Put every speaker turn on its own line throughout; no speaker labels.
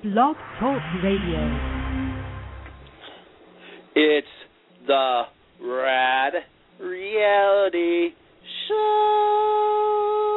Blog Talk Radio.
It's the Rad Reality Show.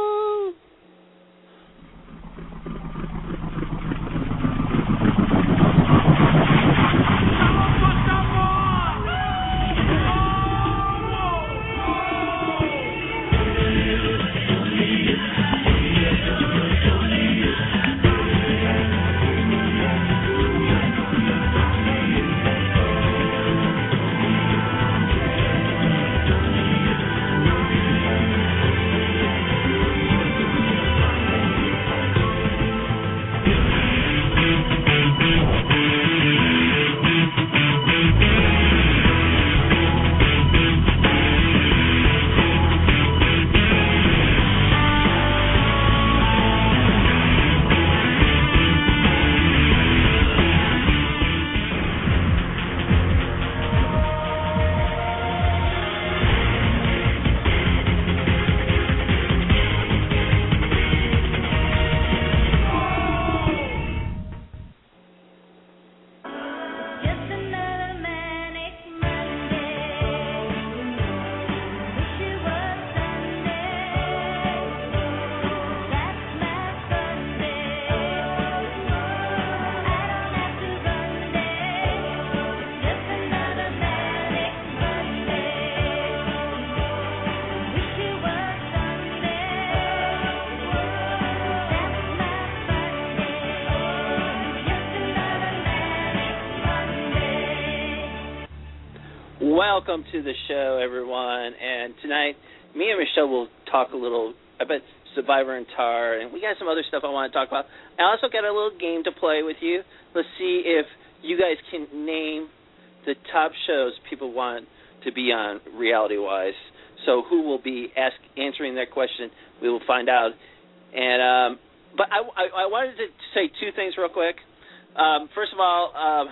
Welcome to the show, everyone. And tonight, me and Michelle will talk a little about Survivor and Tar, and we got some other stuff I want to talk about. I also got a little game to play with you. Let's see if you guys can name the top shows people want to be on reality-wise. So who will be answering that question, we will find out. And but I wanted to say two things real quick. First of all,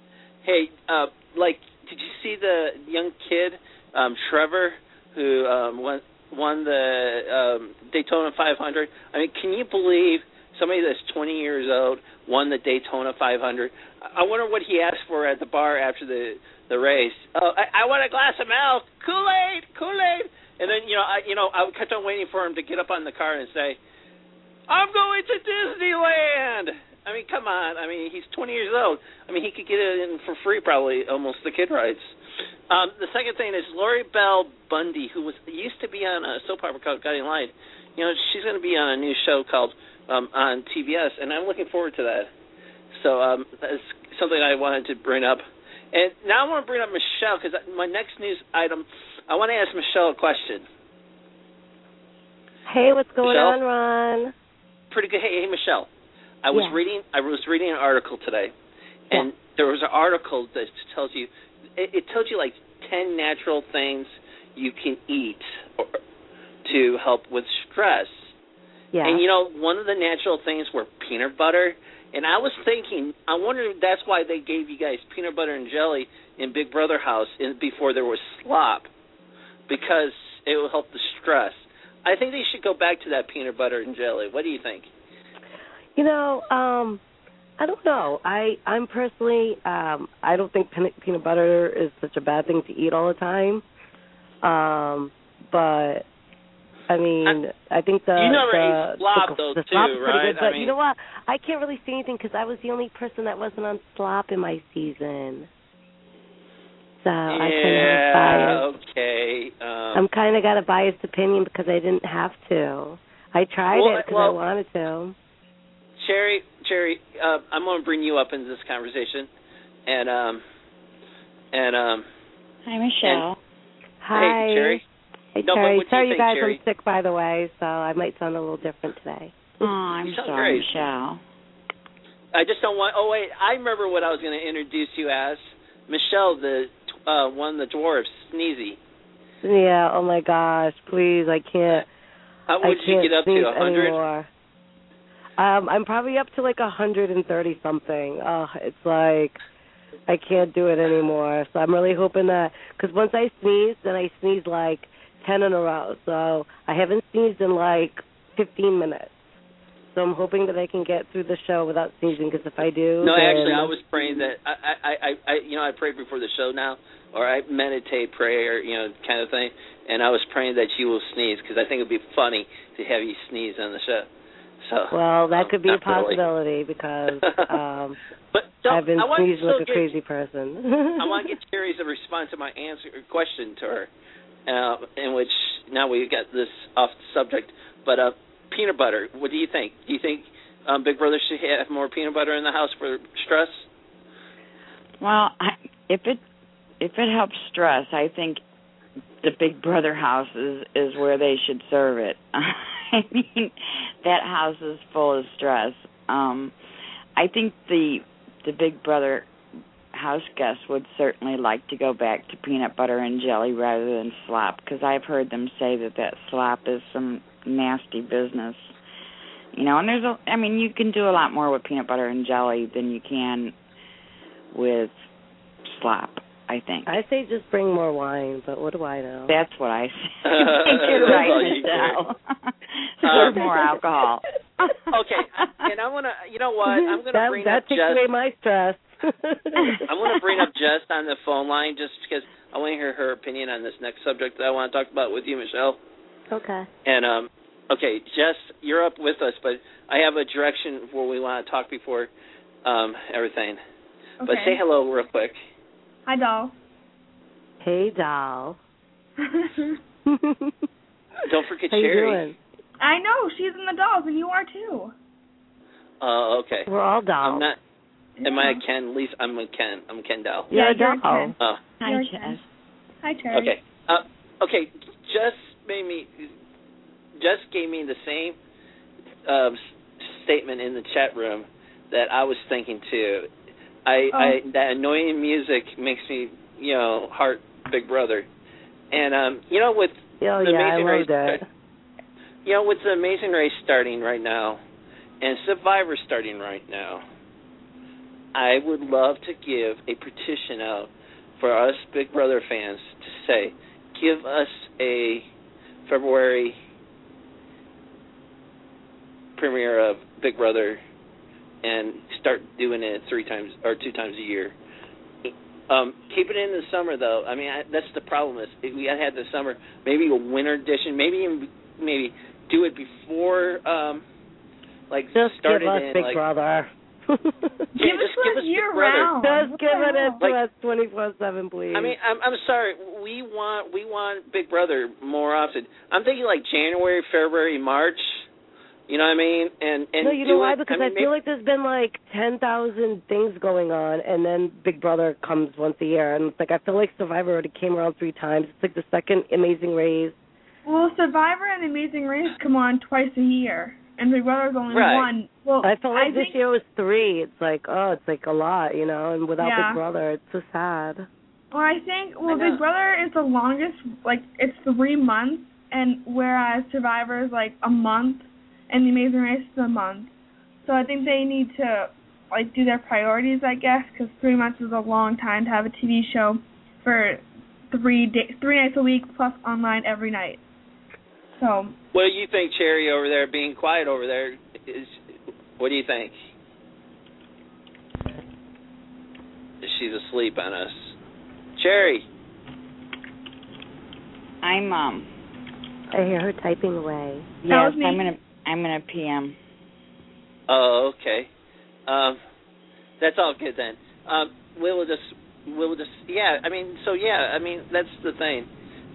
did you see the young kid, Trevor, who won the Daytona 500? I mean, can you believe somebody that's 20 years old won the Daytona 500? I wonder what he asked for at the bar after the race. I want a glass of milk, Kool-Aid. And then I kept on waiting for him to get up on the car and say, "I'm going to Disneyland." I mean, come on. I mean, he's 20 years old. I mean, he could get it in for free probably, almost, the kid rights. The second thing is Lori Bell Bundy, who used to be on a soap opera called Guiding Light. She's going to be on a new show called on TBS, and I'm looking forward to that. So that's something I wanted to bring up. And now I want to bring up Michelle, because my next news item, I want to ask Michelle a question.
Hey, what's going
Michelle?
on, Ron?
Pretty good. Hey, Michelle. I was reading an article today, and there was an article that tells you, it tells you like 10 natural things you can eat to help with stress. Yeah. And one of the natural things were peanut butter, and I was thinking, I wonder if that's why they gave you guys peanut butter and jelly in Big Brother house before there was slop, because it will help the stress. I think they should go back to that peanut butter and jelly. What do you think?
I don't know. I'm personally, I don't think peanut butter is such a bad thing to eat all the time. But I mean, I think
you never ate slop though
the
too,
slop's pretty
right?
good, but you know what? I can't really say anything because I was the only person that wasn't on slop in my season. So I kind of have biased.
Okay.
I'm kind of got a biased opinion because I didn't have to. I tried it because I wanted to.
Cherry, I'm going to bring you up into this conversation, and
hi, Michelle.
Hi.
Hey, Cherry.
Hey,
no,
Cherry.
What
Sorry,
you
you guys,
Cherry?
I'm sick, by the way, so I might sound a little different today.
Oh, I'm sorry, Michelle.
I just don't want. Oh wait, I remember what I was going to introduce you as. Michelle, the one of the dwarves, Sneezy.
Yeah. Oh my gosh, please, I can't.
What did you get up to?
100? I'm probably up to like 130 something. It's like I can't do it anymore. So I'm really hoping that, because once I sneeze, then I sneeze like 10 in a row. So I haven't sneezed in like 15 minutes. so I'm hoping that I can get through the show without sneezing. Because if I do,
no,
then...
actually, I was praying that I pray before the show now, or I meditate prayer, kind of thing, and I was praying that you will sneeze because I think it'd be funny to have you sneeze on the show. So,
well, that could be a
really.
possibility because
but
I've been sneezing like a crazy person.
I want to get Terry's response to my question to her, in which now we got this off the subject. But peanut butter, what do you think? Do you think Big Brother should have more peanut butter in the house for stress?
Well, if it helps stress, I think the Big Brother house is where they should serve it. I mean, that house is full of stress. I think the Big Brother house guests would certainly like to go back to peanut butter and jelly rather than slop, because I've heard them say that slop is some nasty business. And you can do a lot more with peanut butter and jelly than you can with slop, I think.
I say just bring more wine, but what do I know?
That's what I say. You're right, Michelle. Serve more alcohol.
Okay, and I want to, you know what? I'm going to bring up Jess.
That takes away my stress.
I'm going to bring up Jess on the phone line just because I want to hear her opinion on this next subject that I want to talk about with you, Michelle.
Okay.
And, okay, Jess, you're up with us, but I have a direction where we want to talk before everything.
Okay.
But say hello real quick.
Hi, doll.
Hey, doll.
Don't forget
How
Sherry.
You doing?
I know, she's in the dolls, and you are too.
Oh, okay.
We're all dolls.
I'm not. Am I a Ken? At least I'm a Ken. I'm Ken Doll.
Yeah,
you're
doll.
Ken.
Oh.
Hi, Jess.
Hi, Terry.
Okay. Okay. Jess gave me the same statement in the chat room that I was thinking too. That annoying music makes me, heart Big Brother, and with the Amazing Race, with the Amazing Race starting right now, and Survivor starting right now, I would love to give a petition out for us Big Brother fans to say, give us a February premiere of Big Brother and start doing it 3 times or 2 times a year. Keep it in the summer, though. I mean, that's the problem. Is we had the summer, maybe a winter edition, maybe do it before,
just
start
give us
it in
Big Brother.
Give us year round.
Just give it to us 24/7, please.
I mean, I'm sorry. We want Big Brother more often. I'm thinking like January, February, March. You know what I mean? And
no, you know why? Because I feel like there's been like 10,000 things going on, and then Big Brother comes once a year, and it's like I feel like Survivor already came around 3 times. It's like the second Amazing Race.
Well, Survivor and Amazing Race come on twice a year, and Big Brother's only one. Well,
I felt like this year was 3. It's like it's like a lot, and without Big Brother, it's so sad.
Well, I think Big Brother is the longest, it's 3 months, and whereas Survivor is like a month. And the Amazing Race is a month. So I think they need to, do their priorities, I guess, because 3 months is a long time to have a TV show for 3 nights a week plus online every night. So.
What do you think, Cherry, over there, being quiet over there? What do you think? She's asleep on us. Cherry.
I hear her typing away.
Yes, I'm gonna PM.
Oh, okay. That's all good then. We'll just that's the thing.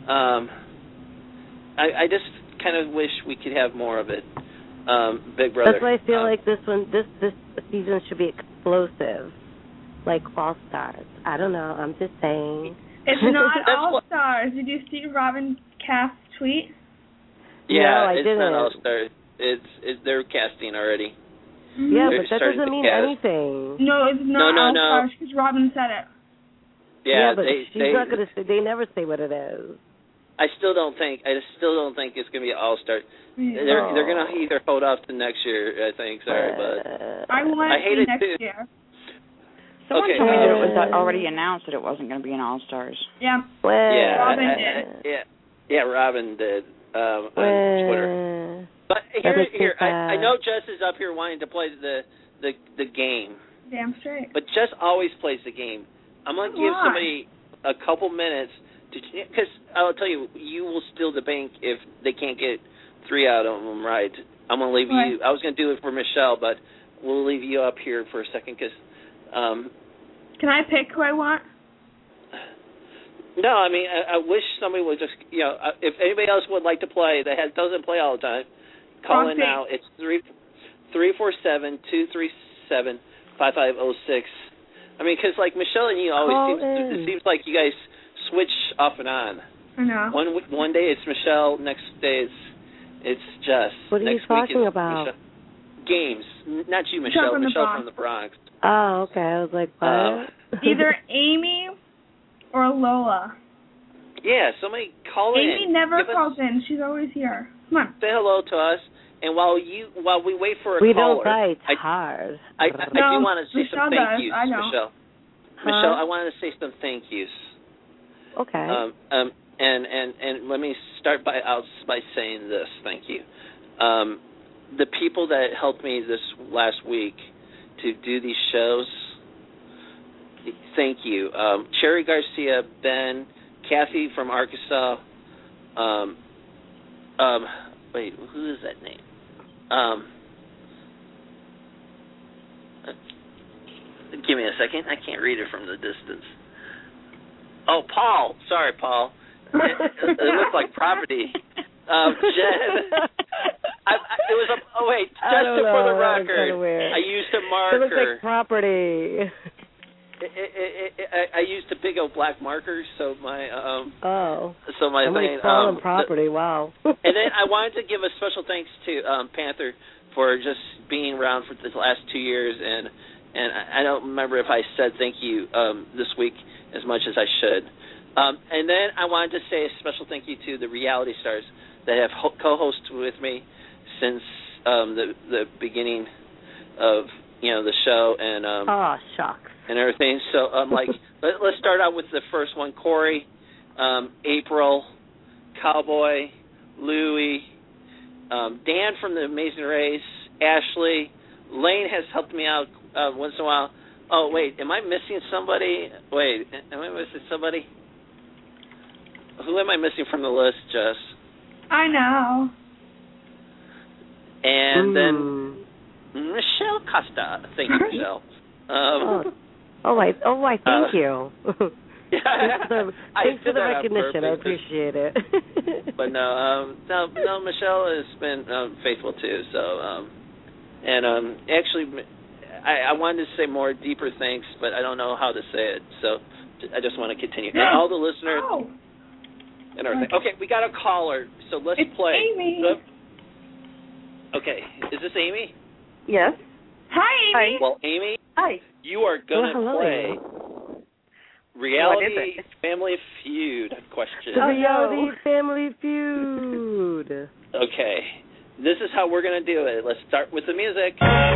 I just kind of wish we could have more of it. Big Brother.
That's why I feel like this season should be explosive, like All Stars. I don't know. I'm just saying.
It's not All Stars. Did you see Robin Cass's tweet?
Yeah,
no, I
it's
didn't.
not All Stars. It's they're casting already.
Mm-hmm.
Yeah, but that doesn't mean anything.
No, it's not All Stars because Robin said it.
Yeah,
but she's not going to say. They never say what it is.
I still don't think it's going to be All Star. They're going to either hold off to next year. I think. Sorry, but
I hate it
next
year.
Someone told me that it was already announced that it wasn't going to be an All Stars.
Yeah.
Well,
Robin did.
Yeah, Robin did. on Twitter. But here, I know Jess is up here wanting to play the game.
Damn straight.
But Jess always plays the game. I'm going to give somebody a couple minutes because I'll tell you, you will steal the bank if they can't get 3 out of them right. I'm going to leave you. I was going to do it for Michelle, but we'll leave you up here for a second because.
Can I pick who I want?
No, I mean, I wish somebody would just, if anybody else would like to play that doesn't play all the time, call in now. It's 347-237-5506. I mean, because like Michelle and you always it seems like you guys switch off and on.
I know.
One day it's Michelle, next day it's Jess.
What are you talking about?
Michelle. Games, not you, Michelle. Michelle from the Bronx.
Oh, okay. I was like, what?
Either Amy or Lola.
Yeah, somebody call in.
Amy never calls in. She's always here. Come on.
Say hello to us. And while we wait for a caller,
we don't bite hard.
I do want to say some thank yous, Michelle.
Huh?
Michelle, I wanted to say some thank yous.
Okay.
And let me start by saying this. Thank you. The people that helped me this last week to do these shows. Thank you, Cherry Garcia, Ben, Kathy from Arkansas. Wait, who is that name? Give me a second. I can't read it from the distance. Oh, Paul. Sorry, Paul. It looked like property. Jen. It was just for the record. I used a marker.
It looks like property.
I used a big old black marker, so my
somebody calling property. Wow.
And then I wanted to give a special thanks to Panther for just being around for the last 2 years, and I don't remember if I said thank you this week as much as I should. And then I wanted to say a special thank you to the reality stars that have co-hosted with me since the beginning of the show and
shucks.
And everything. So let's start out with the first one. Corey, April, Cowboy, Louie, Dan from the Amazing Race, Ashley, Lane has helped me out once in a while. Oh wait, am I missing somebody? Wait, am I missing somebody? Who am I missing from the list, Jess?
I know.
And then Michelle Costa. Thank you, Michelle.
Thank you. Thanks for the recognition. I appreciate it.
But no, Michelle has been faithful too. So, actually, I wanted to say more deeper thanks, but I don't know how to say it. So, I just want to continue. And all the listeners and everything. Okay, we got a caller, so let's play.
Amy.
Okay, is this Amy?
Yes.
Hi, Amy.
Well, Amy.
Hi.
You are going to play Reality Family Feud question.
The Reality Family Feud.
Okay. This is how we're going to do it. Let's start with the music.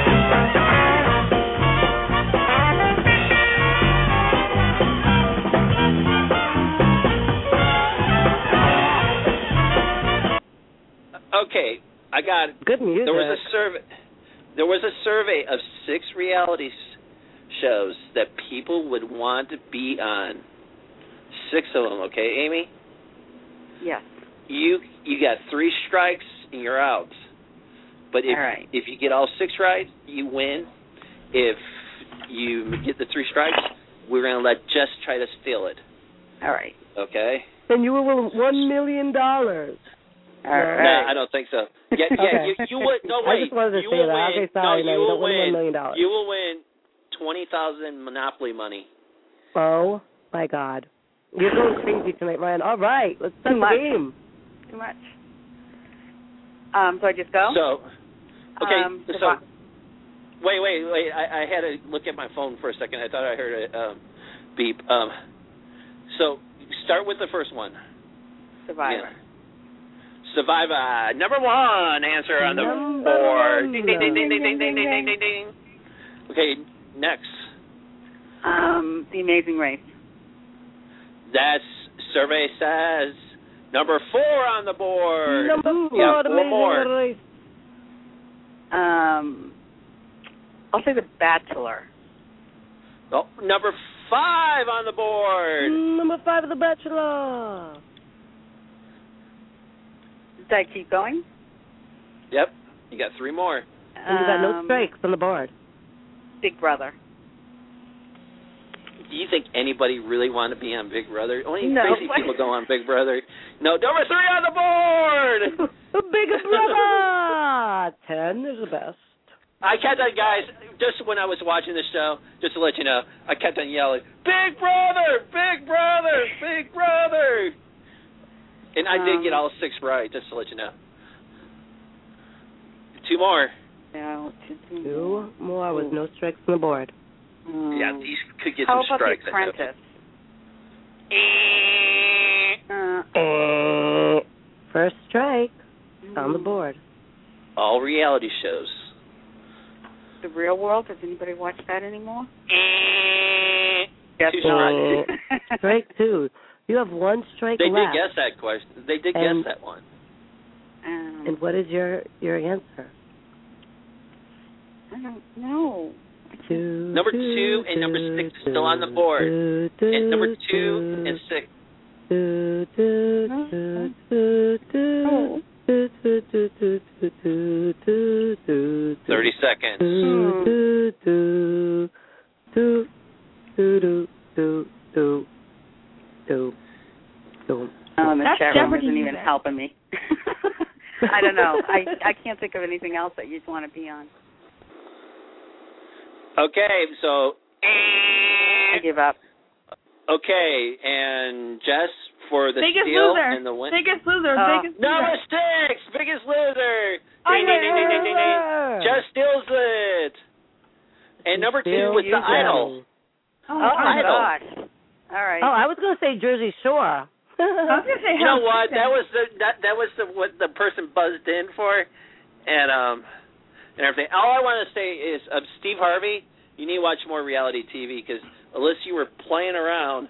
Okay. I got it.
Good music.
There was a survey of 6 reality shows that people would want to be on. 6 of them, okay, Amy?
Yes.
You got 3 strikes and you're out. But if you get all 6 right, you win. If you get the 3 strikes, we're going to let Jess try to steal it.
All right.
Okay?
Then you will win $1 million.
All right.
No, I don't think so. Yeah,
Okay.
you would. No, wait.
I just wanted to say that. Okay, sorry,
you
don't win $1 million.
You will win $20,000 Monopoly money.
Oh my God, you're going crazy tonight, Ryan. All right, let's start the game.
Too much. So I just go.
So, okay. Wait. I had to look at my phone for a second. I thought I heard a beep. So start with the first one.
Survivor.
Yeah. Survivor. Number 1 answer on the board. Ding, ding, ding, ding, ding, ding, ding, ding, ding, ding. Okay, next.
The Amazing Race.
That survey says Number 4 on the board.
Number 4,
yeah,
the
4 more.
Race.
I'll say The Bachelor.
Oh, number 5 on the board.
Number 5 of The Bachelor.
Did I keep going?
Yep, you got 3 more.
And you got no strikes on the board.
Big Brother.
Do you think anybody really want to be on Big Brother? Only
No.
crazy people go on Big Brother. No, number 3 on the board.
Big Brother. 10 is the best.
I kept on, guys, just when I was watching the show, just to let you know, I kept on yelling, Big Brother, Big Brother, Big Brother. And I did get all 6 right, just to let you know. 2 more.
No,
2 more with no strikes on the board.
Yeah, these could get
How
some
about
strikes.
The Apprentice?
First strike on the board.
All reality shows.
The Real World? Does anybody watch that anymore?
2 strikes.
Strike 2. You have 1 strike
They
left.
did guess that question. They did guess that one.
And what is your answer?
I don't know.
Number 2 and number 6 is still on the board. And number 2 and 6. 30 seconds.
Oh, the
That's
chat room
Jeopardy
isn't even
music.
helping me. I don't know. I can't think of anything else that you'd want to be on.
Okay, so.
I give up.
Okay, and Jess for the
Biggest
steal
Loser.
and the win.
Biggest Loser. Biggest
Number
Loser.
6, Biggest Loser. Ding, ding, ding, ding, ding, ding, ding. Jess steals it. And number 2 was The Idol.
Oh,
my
Idol.
gosh. All right.
Oh, I was going to say Jersey Shore.
I was gonna say
You know what?
Hell's Kitchen.
That was what the person buzzed in for, and everything. All I want to say is, Steve Harvey, you need to watch more reality TV because unless you were playing around,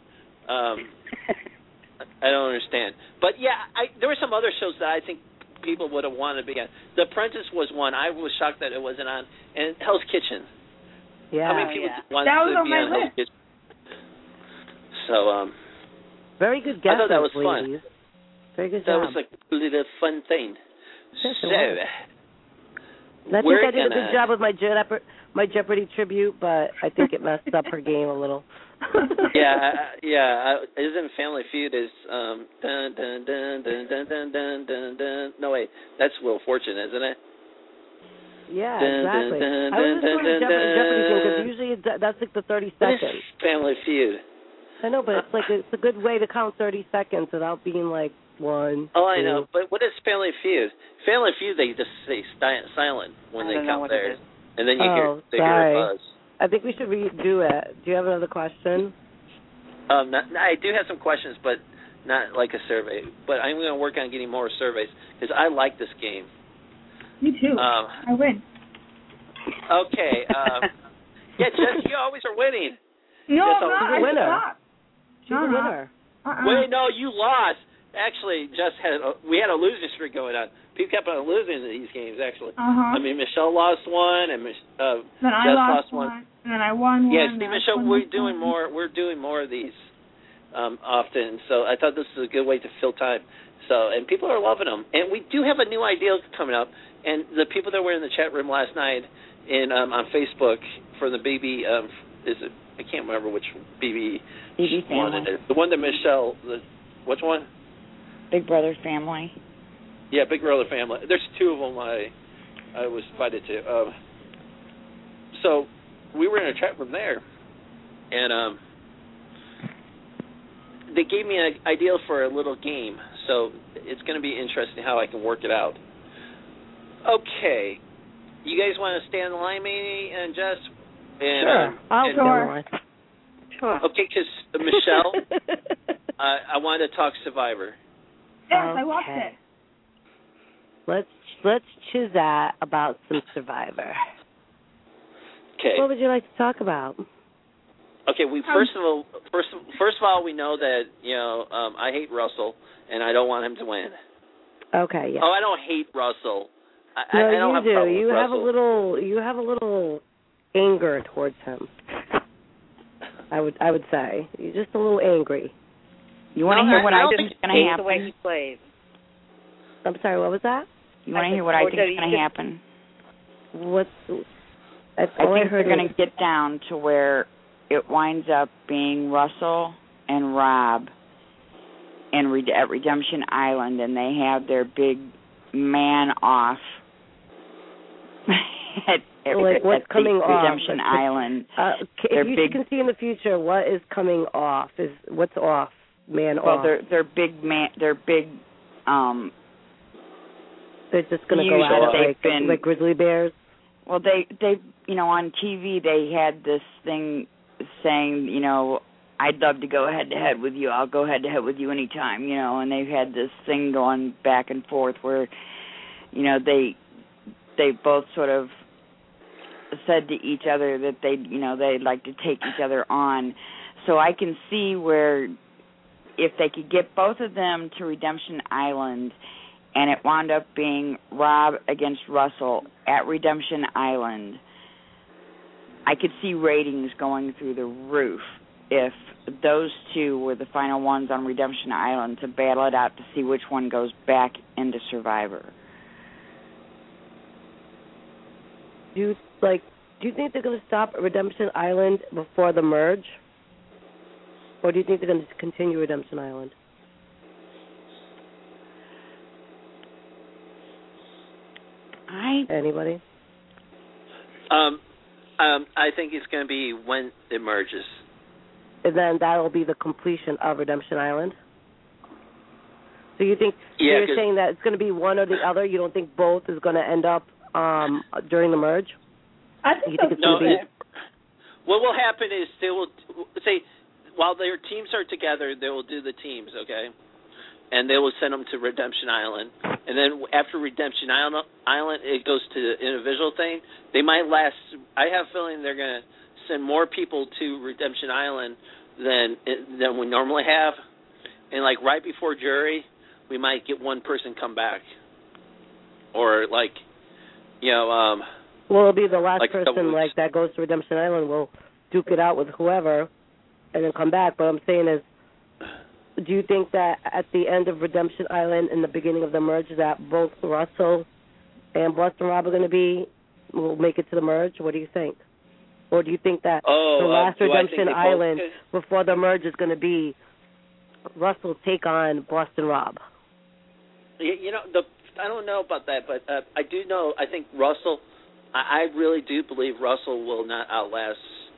I don't understand. But yeah, there were some other shows that I think people would have wanted to be on. The Apprentice was one. I was shocked that it wasn't on. And Hell's Kitchen.
Yeah.
How many people wanted
That was
to
on
be
my
on Hell's
list.
Kitchen? So
very good guess.
I thought that was fun.
ladies. Very good
that
job.
was a little fun thing.
Yes, it
So.
was. And I think I did a good job with my Jeopardy tribute, but I think it messed up her game a little.
yeah. Isn't Family Feud is dun dun dun dun dun dun dun dun dun? No wait, that's Wheel of Fortune, isn't it?
Yeah,
Dun,
exactly.
dun, dun,
I was just
dun,
doing
dun,
Jeopardy
dun.
because usually that's like the 30
What is
seconds.
Family Feud?
I know, but it's like it's a good way to count 30 seconds without being like 1.
Oh, I
2.
know, but what is Family Feud? Family Feud, they just say silent when they count theirs, and then you hear a buzz.
I think we should redo it. Do you have another question?
I do have some questions, but not like a survey. But I'm going to work on getting more surveys because I like this game.
Me too. I win.
Okay. Yeah, Jess, you always are winning.
No,
Yes,
I'm not.
she's a winner.
Stop.
She's a winner.
Wait, no, you lost. Actually, Jess we had a losing streak going on. People kept on losing these games. Actually, I mean, Michelle lost one, and
then I
Jess
lost
one,
and then I won one.
Yeah, see, Michelle, we're doing more of these often. So I thought this was a good way to fill time. So, and people are loving them. And we do have a new idea coming up. And the people that were in the chat room last night on Facebook for the BB, I can't remember which BB one it is. The one that Michelle, which one?
Big Brother Family.
Yeah, Big Brother Family. There's 2 of them I was invited to. So we were in a chat room there, and they gave me an idea for a little game. So it's going to be interesting how I can work it out. Okay. You guys want to stay on the line, maybe, and Jess? And,
sure. I'll go on.
Sure.
Okay, because Michelle, I wanted to talk Survivor.
Yes, I watched it.
Let's chat about some Survivor.
Okay.
What would you like to talk about?
Okay, first of all, we know that I hate Russell, and I don't want him to win.
Okay, yeah.
Oh, I don't hate Russell.
No,
I don't have
you do.
trouble with
You have
Russell.
you have a little anger towards him. I would say you're just a little angry.
You want to hear what I think is going to happen?
The way he plays.
I'm sorry. What was that?
You want to hear what I think is going to happen? I think they're going to get down to where it winds up being Russell and Rob at Redemption Island, and they have their big man-off at
coming
Redemption
off?
Island.
If you can see in the future, what is coming off? What's off? Man off?
Well, they're big man. They're big.
They're just going to go out like grizzly bears.
Well, they on TV they had this thing saying, I'd love to go head to head with you. I'll go head to head with you anytime, and they've had this thing going back and forth where, they both sort of said to each other that they'd like to take each other on. So I can see where if they could get both of them to Redemption Island, and it wound up being Rob against Russell at Redemption Island, I could see ratings going through the roof if those two were the final ones on Redemption Island to battle it out to see which one goes back into Survivor.
Do you think they're going to stop at Redemption Island before the merge? Or do you think they're going to continue Redemption Island? Anybody?
I think it's going to be when it merges.
And then that'll be the completion of Redemption Island? So you think you're saying that it's going to be one or the other? You don't think both is going to end up during the merge?
I think
it's going to be...
What will happen is they will say, while their teams are together, they will do the teams, okay? And they will send them to Redemption Island. And then after Redemption Island, it goes to the individual thing. They might last. I have a feeling they're going to send more people to Redemption Island than we normally have. And like right before jury, we might get one person come back, or well,
it'll be the last person that goes to Redemption Island. Will duke it out with whoever, and then come back. But I'm saying is, do you think that at the end of Redemption Island and the beginning of the merge that both Russell and Boston Rob will make it to the merge? What do you think? Or do you think that the last Redemption Island before the merge is going to be Russell take on Boston Rob?
I don't know about that, but I do know. I think Russell. I really do believe Russell will not outlast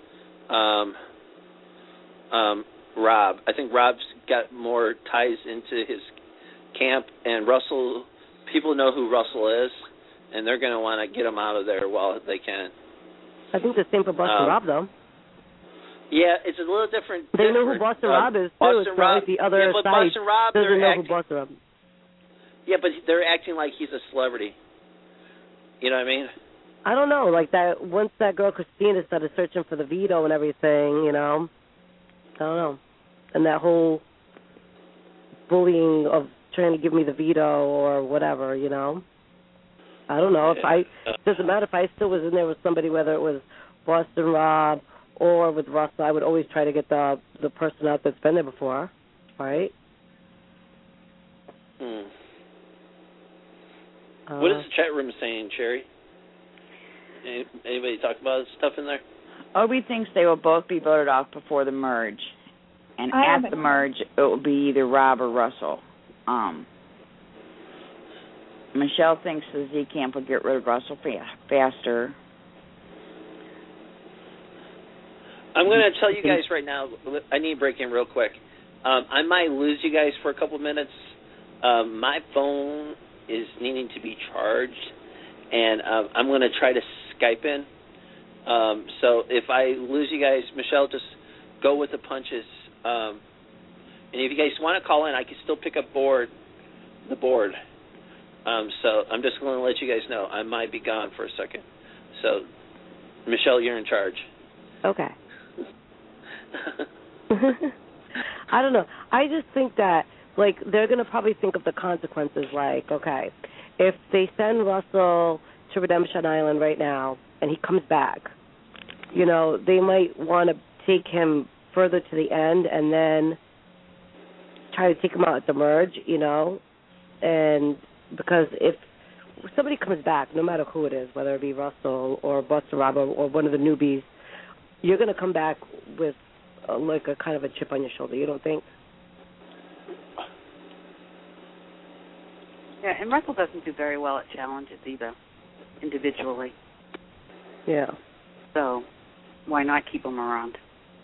Rob. I think Rob's got more ties into his camp, and Russell. People know who Russell is, and they're going to want to get him out of there while they can.
I think the same for Boston Rob, though.
Yeah, it's a little different.
They know who Boston Rob is, too.
Boston
it's
Rob,
like the other
but
side
Boston Rob,
doesn't know who Boston Rob is.
Yeah, but they're acting like he's a celebrity. You know what I mean?
I don't know. Like that. Once that girl Christina started searching for the veto and everything, I don't know. And that whole bullying of trying to give me the veto or whatever, I don't know. It doesn't matter if I still was in there with somebody, whether it was Boston Rob or with Russell, I would always try to get the person out that's been there before, right?
What is the chat room saying, Sherry? Anybody talk about stuff in there?
Obi thinks they will both be voted off before the merge. And at the merge, it will be either Rob or Russell. Michelle thinks the Z Camp will get rid of Russell faster.
I'm going to tell you guys right now, I need to break in real quick. I might lose you guys for a couple minutes. My phone is needing to be charged, and I'm going to try to Skype in. So if I lose you guys, Michelle, just go with the punches. And if you guys want to call in, I can still pick up the board. So I'm just going to let you guys know I might be gone for a second. So, Michelle, you're in charge.
Okay. I don't know. I just think that, like, they're going to probably think of the consequences, like, okay, if they send Russell to Redemption Island right now and he comes back, you know, they might want to take him further to the end and then try to take him out at the merge, you know, and because if somebody comes back, no matter who it is, whether it be Russell or Buster Rob or one of the newbies, you're going to come back with like a kind of a chip on your shoulder, you don't think?
Yeah, and Russell doesn't do very well at challenges either, individually.
Yeah.
So why not keep him around?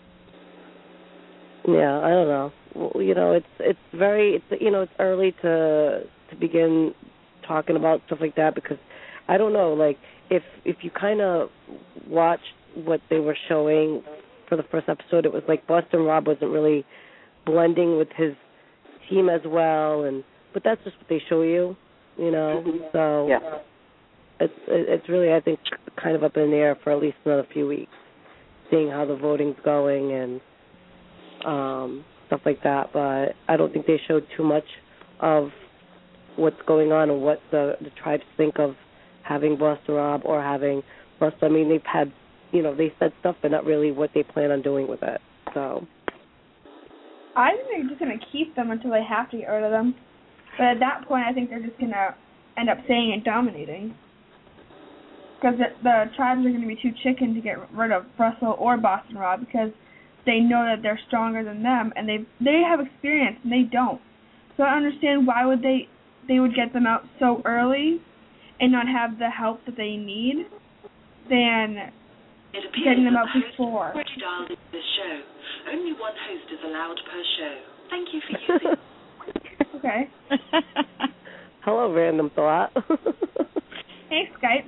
Yeah, I don't know. Well, you know, it's early to begin talking about stuff like that because I don't know, like if you kind of watched what they were showing for the first episode, it was like Boston Rob wasn't really blending with his team as well, but that's just what they show you, you know. So
yeah.
It's really, I think, kind of up in the air for at least another few weeks, seeing how the voting's going and stuff like that. But I don't think they showed too much of what's going on and what the tribes think of having Boston Rob or having Russell. I mean, they've had, you know, they said stuff, but not really what they plan on doing with it. So
I think they're just going to keep them until they have to get rid of them. But at that point, I think they're just going to end up staying and dominating. Because the tribes are going to be too chicken to get rid of Russell or Boston Rob because they know that they're stronger than them and they have experience and they don't. So I understand why would they would get them out so early and not have the help that they need than getting them out before.
Already dialed into the show. Only one host is allowed per show. Thank you for using.
Okay.
Hello, random thought.
Hey, Skype.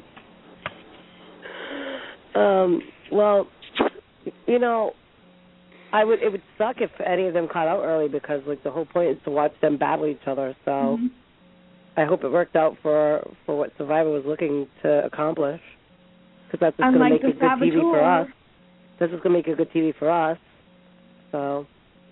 Well, you know, it would suck if any of them caught out early because, like, the whole point is to watch them battle each other. So I hope it worked out for what Survivor was looking to accomplish because that's just going to make it good TV for us. This is going to make it good TV for us. So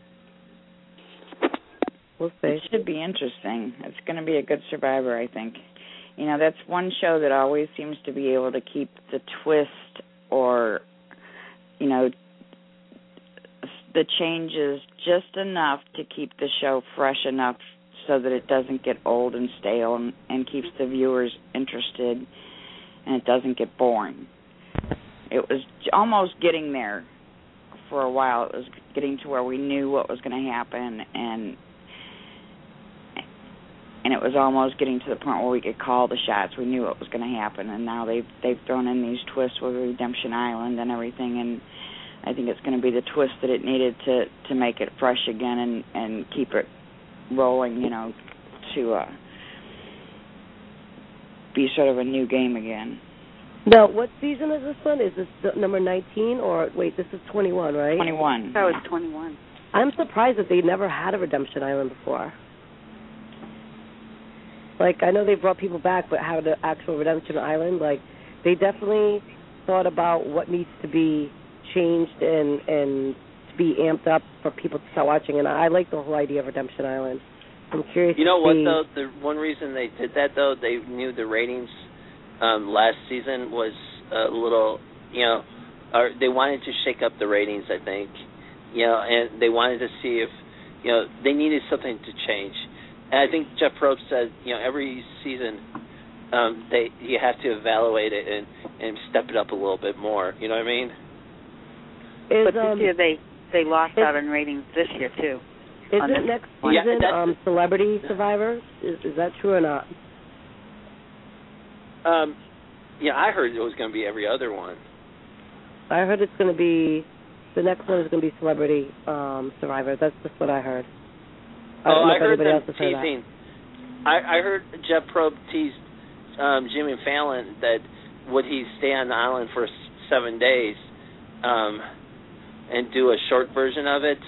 we'll see.
It should be interesting. It's going to be a good Survivor, I think. You know, that's one show that always seems to be able to keep the twist or, you know, the changes just enough to keep the show fresh enough so that it doesn't get old and stale and keeps the viewers interested and it doesn't get boring. It was almost getting there for a while. It was getting to where we knew what was going to happen and it was almost getting to the point where we could call the shots. We knew what was going to happen, and now they've thrown in these twists with Redemption Island and everything, and I think it's going to be the twist that it needed to make it fresh again and keep it rolling, you know, to be sort of a new game again.
Now, what season is this one? Is this number 19 or, wait, this is 21, right?
21.
That was 21.
I'm surprised that they never had a Redemption Island before. Like, I know they brought people back, but how the actual Redemption Island, like, they definitely thought about what needs to be changed and to be amped up for people to start watching. And I like the whole idea of Redemption Island. I'm curious.
You know what, though? The one reason they did that, though, they knew the ratings last season was a little, you know, or they wanted to shake up the ratings, I think. You know, and they wanted to see if, you know, they needed something to change. And I think Jeff Probst said, you know, every season you have to evaluate it and step it up a little bit more. You know what I mean?
But this year they lost out on ratings this year too.
Isn't next season Celebrity Survivor? Is that true or not?
Yeah, I heard it was going to be every other one.
I heard it's going to be the next one is going to be Celebrity Survivor. That's just what I heard.
I heard them teasing. I heard Jeff Probst tease Jimmy Fallon that would he stay on the island for 7 days and do a short version of it,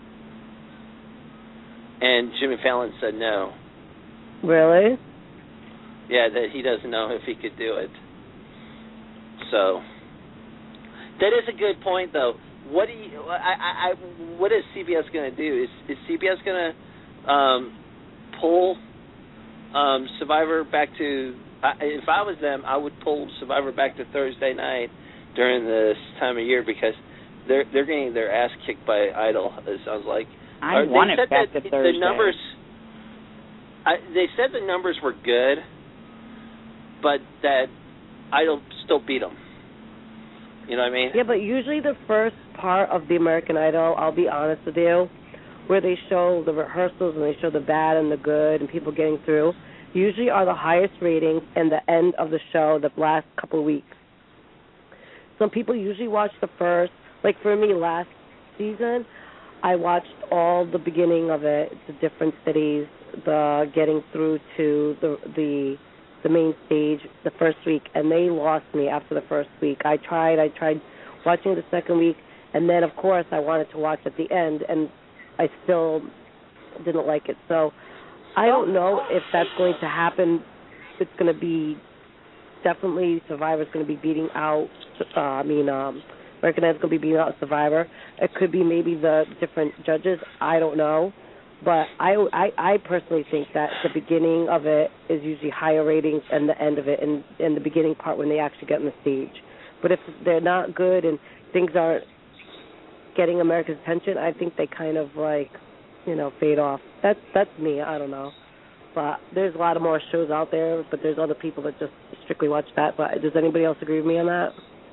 and Jimmy Fallon said no.
Really?
Yeah, that he doesn't know if he could do it. So that is a good point, though. what do you? What is CBS going to do? Is CBS going to pull Survivor back to? If I was them, I would pull Survivor back to Thursday night during this time of year because they're getting their ass kicked by Idol. It sounds like.
I want it back to Thursday.
The numbers. They said the numbers were good, but that Idol still beat them. You know what I mean?
Yeah, but usually the first part of the American Idol, I'll be honest with you, where they show the rehearsals and they show the bad and the good and people getting through, usually are the highest ratings and the end of the show, the last couple of weeks. Some people usually watch the first, like for me last season, I watched all the beginning of it, the different cities, the getting through to the main stage the first week, and they lost me after the first week. I tried watching the second week, and then, of course, I wanted to watch at the end, and I still didn't like it. So I don't know if that's going to happen. It's going to be definitely Survivor's going to be beating out, American Idol's going to be beating out Survivor. It could be maybe the different judges. I don't know. But I personally think that the beginning of it is usually higher ratings and the end of it and the beginning part when they actually get on the stage. But if they're not good and things aren't getting America's attention, I think they kind of fade off. That's me. I don't know. But there's a lot of more shows out there, but there's other people that just strictly watch that. But does anybody else agree with me on that?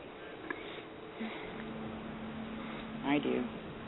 I do.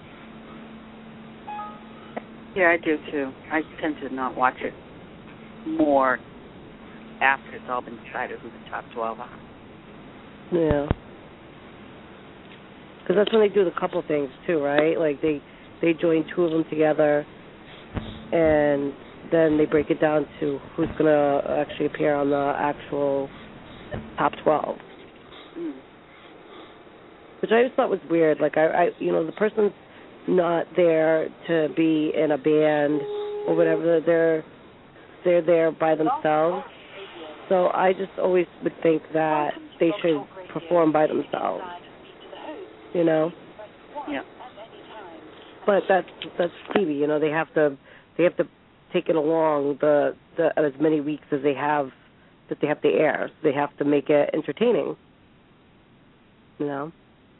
Yeah, I do too. I tend to not watch it more after it's all been decided who the top 12 are.
Yeah. Because that's when they do the couple things too, right? Like they join two of them together, and then they break it down to who's going to actually appear on the actual top 12.
Mm.
Which I just thought was weird. Like the person's not there to be in a band or whatever. They're there by themselves. So I just always would think that they should perform by themselves. You know?
Yeah.
But that's TV. You know, they have to take it along the as many weeks as they have that they have to air. They have to make it entertaining. You know?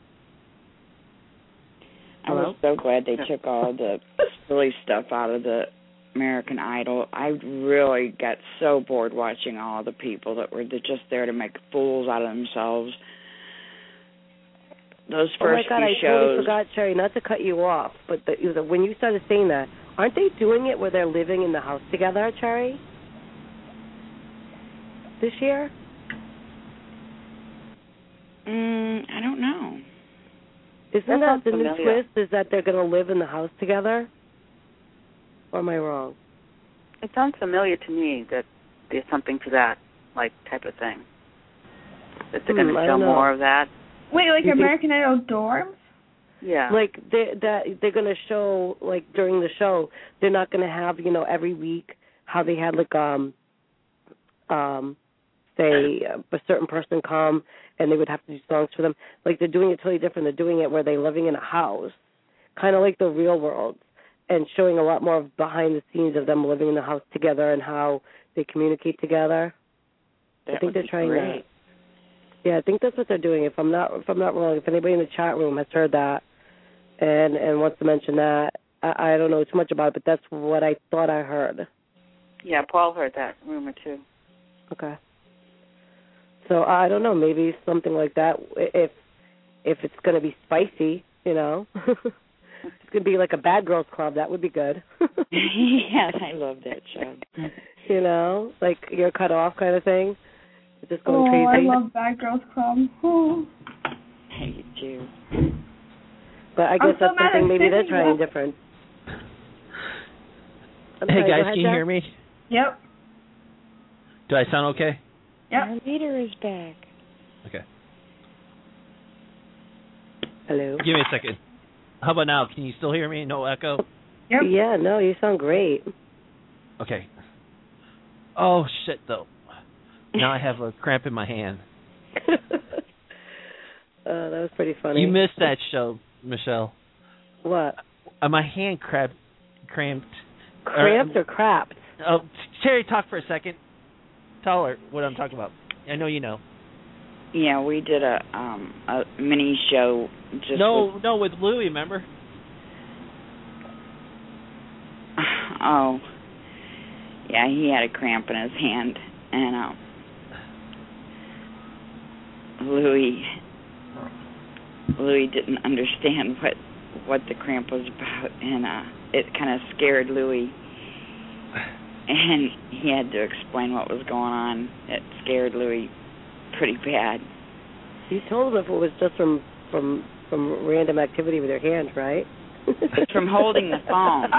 I was so glad they took all the silly stuff out of the American Idol. I really got so bored watching all the people that were just there to make fools out of themselves. Those first few shows. Oh my God, I totally
forgot, Sherry, not to cut you off, but when you started saying that, aren't they doing it where they're living in the house together, Cherry? This year?
I don't know.
Isn't that the new twist, is that they're going to live in the house together? Or am I wrong?
It sounds familiar to me that there's something to that, type of thing. That they're going to show more of that.
Wait, American Idol dorms?
Yeah. They're going to show, during the show, they're not going to have, every week how they had, say, a certain person come and they would have to do songs for them. They're doing it totally different. They're doing it where they're living in a house, kind of like the Real World, and showing a lot more of behind the scenes of them living in the house together and how they communicate together. I think they're trying that. Yeah, I think that's what they're doing. If I'm not wrong, if anybody in the chat room has heard that and wants to mention that, I don't know too much about it, but that's what I thought I heard.
Yeah, Paul heard that rumor too.
Okay. So I don't know, maybe something like that. If it's going to be spicy, it's going to be like a Bad Girls Club. That would be good.
Yes, I love that show.
Like you're cut off kind of thing. Just going crazy.
I love Bad Girls Club.
I do too.
But I guess that's something maybe they're trying different.
Hey guys, can you hear me?
Yep.
Do I sound okay?
Yep.
Our leader is back.
Okay.
Hello.
Give me a second. How about now? Can you still hear me? No echo?
Yep.
Yeah, no, you sound great.
Okay. Oh, shit, though. Now I have a cramp in my hand.
That was pretty funny.
You missed that show. Michelle.
What?
My hand cramped.
Cramped or crapped?
Oh, Terry, talk for a second. Tell her what I'm talking about. I know you know.
Yeah, we did a mini show.
With Louie, remember?
Oh, yeah, he had a cramp in his hand, and Louie didn't understand what the cramp was about, and it kind of scared Louie, and he had to explain what was going on. It scared Louie pretty bad.
You told him if it was just from random activity with your hand, right?
From holding the phone.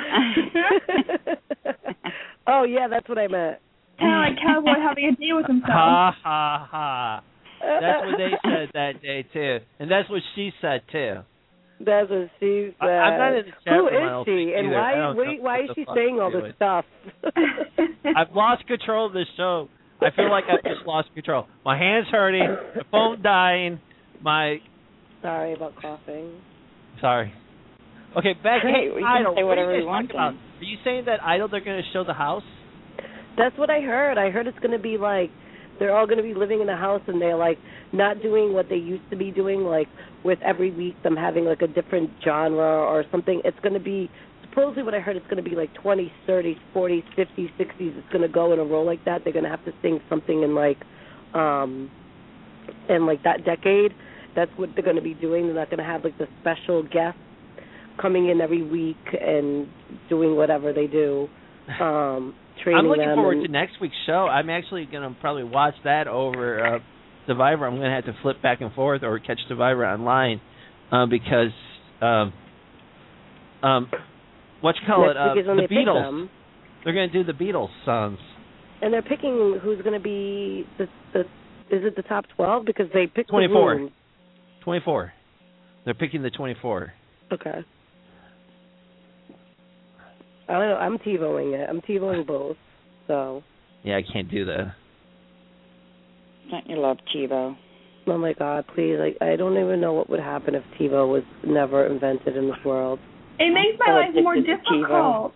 Oh, yeah, that's what I meant.
Kind of like Cowboy having a day with himself.
Ha, ha, ha. That's what they said that day, too. And that's what she said, too.
That's what she said.
I'm not in the chat
Who
room,
is she? And why is she saying all this stuff?
I've lost control of this show. I feel like I've just lost control. My hand's hurting. The phone dying.
Sorry about coughing.
Sorry. Okay, back to
we can
Idol.
say whatever we want.
Are you saying that Idol, they're going to show the house?
That's what I heard. I heard it's going to be like they're all going to be living in a house and they're like not doing what they used to be doing, like with every week them having like a different genre or something. It's going to be, supposedly what I heard, it's going to be like 20s, 30s, 40s, 50s, 60s. It's going to go in a row like that. They're going to have to sing something in like that decade. That's what they're going to be doing. They're not going to have like the special guests coming in every week and doing whatever they do.
I'm looking forward to next week's show. I'm actually going to probably watch that over Survivor. I'm going to have to flip back and forth or catch Survivor online because the Beatles. They're going to do the Beatles songs.
And they're picking who's going to be is it the top 12? Because they picked
24. 24. They're picking the 24.
Okay. I don't know. I'm TiVoing it. I'm TiVoing both. So.
Yeah, I can't do that.
Don't you love TiVo?
Oh my God! Please, I don't even know what would happen if TiVo was never invented in this world.
It makes my life more difficult.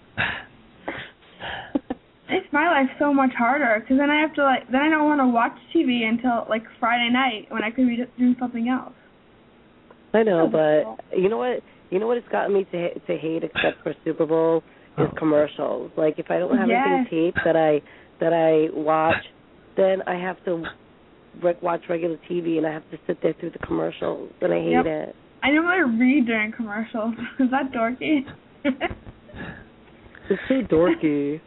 It makes my life so much harder because then I have to then I don't want to watch TV until like Friday night when I could be doing something else.
I know, but you know what? You know what it's gotten me to hate, except for Super Bowl, is commercials. Like if I don't have anything taped that I watch, then I have to watch regular TV, and I have to sit there through the commercials, and I hate it.
I normally read during commercials. Is that dorky?
It's so dorky.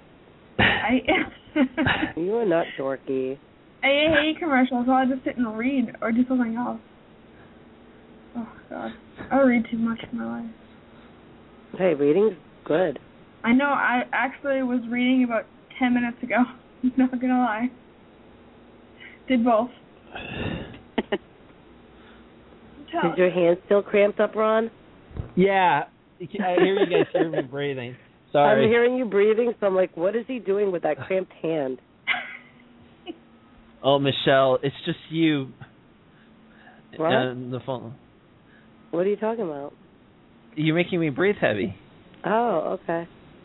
I
You are not dorky.
I hate commercials, so I'll just sit and read or do something else. Oh, God. I read too much in my life.
Hey, reading's good.
I know. I actually was reading about 10 minutes ago. Not going to lie. Did both.
Is your hand still cramped up, Ron?
Yeah. I hear you guys hear me breathing. Sorry.
I'm hearing you breathing, so I'm like, what is he doing with that cramped hand?
Oh, Michelle, it's just you.
What?
On the phone.
What are you talking about?
You're making me breathe heavy.
Oh, okay.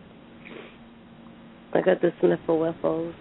I got the sniffle whiffles.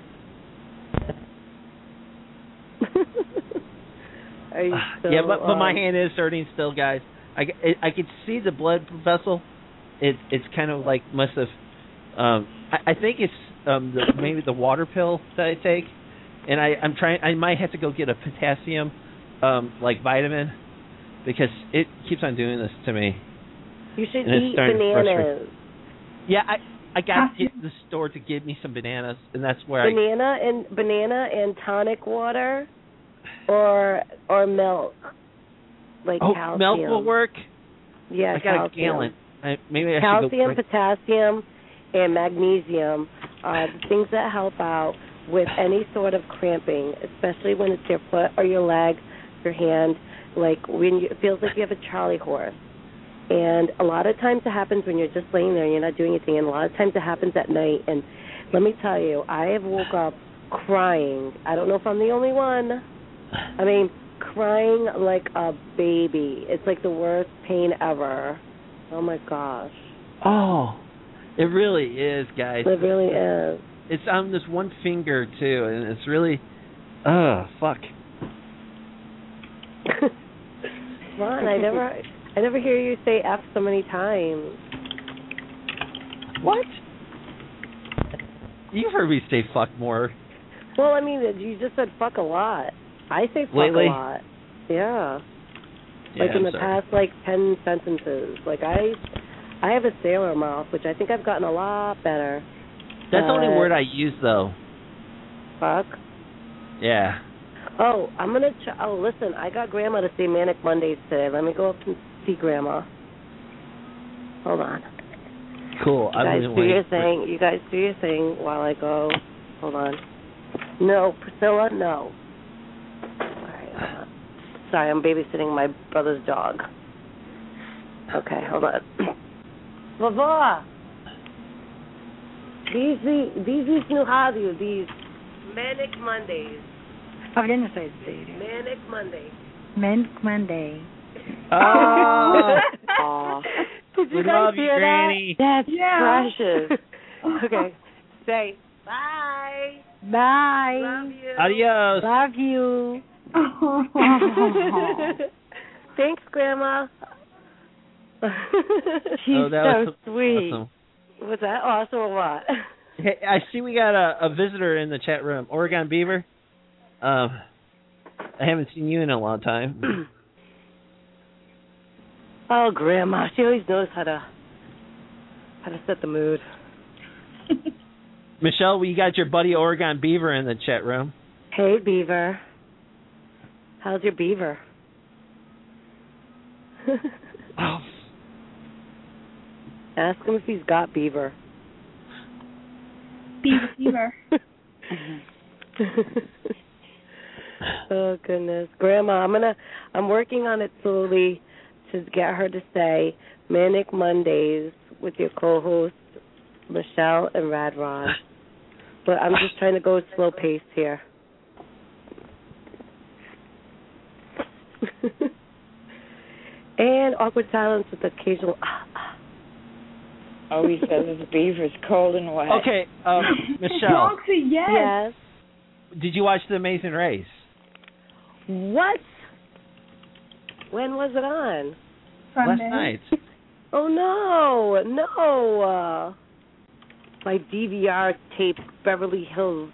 Are you still,
yeah, but my hand is hurting still, guys. I can see the blood vessel. It's kind of like must have. I think it's maybe the water pill that I take, and I'm trying. I might have to go get a potassium vitamin because it keeps on doing this to me.
You should eat bananas.
Yeah, I got to get the store to give me some bananas, and that's where
banana and tonic water, or milk, like calcium.
Milk will work.
Yeah,
I got a gallon. Maybe I
calcium,
should go
potassium, and magnesium are the things that help out with any sort of cramping, especially when it's your foot or your leg, your hand, like when it feels like you have a Charlie horse. And a lot of times it happens when you're just laying there and you're not doing anything, and a lot of times it happens at night. And let me tell you, I have woke up crying. I don't know if I'm the only one. I mean, crying like a baby. It's like the worst pain ever. Oh my gosh.
Oh, it really is, guys.
It really is.
It's on this one finger too, and it's really, fuck.
Ron, I never hear you say F so many times.
What? You've heard me say fuck more.
Well, I mean, you just said fuck a lot. I say fuck
Lately?
a lot. Yeah.
Yeah,
Like in
I'm
the
sorry.
past, 10 sentences. Like I have a sailor mouth, which I think I've gotten a lot better.
That's the only word I use, though.
Fuck.
Yeah.
Oh, I'm gonna. Listen, I got Grandma to say Manic Mondays today. Let me go up and see Grandma. Hold on.
Cool.
You guys do your thing. You guys do your thing while I go. Hold on. No, Priscilla, no. All right. Sorry, I'm babysitting my brother's dog. Okay, hold on. Vavá. These new rádio, these Manic Mondays.
Alguém não sei dizer.
Manic Monday.
Manic Monday.
Oh.
Did you
We
guys
love you,
hear
Granny.
that?
That's precious.
Okay. Say bye.
Bye.
Love you.
Adios.
Love you.
Thanks, Grandma.
She's
that
so
was
sweet.
Awesome.
Was that awesome or what?
Hey, I see we got a visitor in the chat room. Oregon Beaver. I haven't seen you in a long time.
Oh, Grandma, she always knows how to set the mood.
Michelle, we got your buddy Oregon Beaver in the chat room.
Hey, Beaver. How's your beaver?
Oh.
Ask him if he's got beaver.
Beaver.
Oh goodness, Grandma, I'm working on it slowly to get her to say Manic Mondays with your co-hosts Michelle and Rad Ron. But I'm just trying to go slow pace here. And awkward silence with occasional
Oh, he says his beaver's cold and wet.
Okay, Michelle.
Roxy, yes.
Yes.
Did you watch The Amazing Race?
What? When was it on?
Sunday.
Last night.
Oh no. My DVR tape Beverly Hills.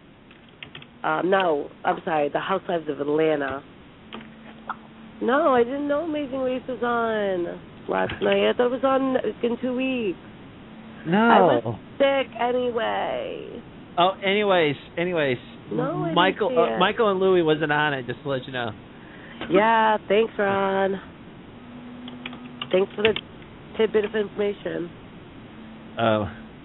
No, I'm sorry, The Housewives of Atlanta. No, I didn't know Amazing Race was on last night. I thought it was on in 2 weeks.
No.
I was sick anyway.
Oh, anyways.
No, I
Michael,
didn't see it.
Michael and Louie wasn't on it. Just to let you know.
Yeah, thanks, Ron. Thanks for the tidbit of information.
Oh.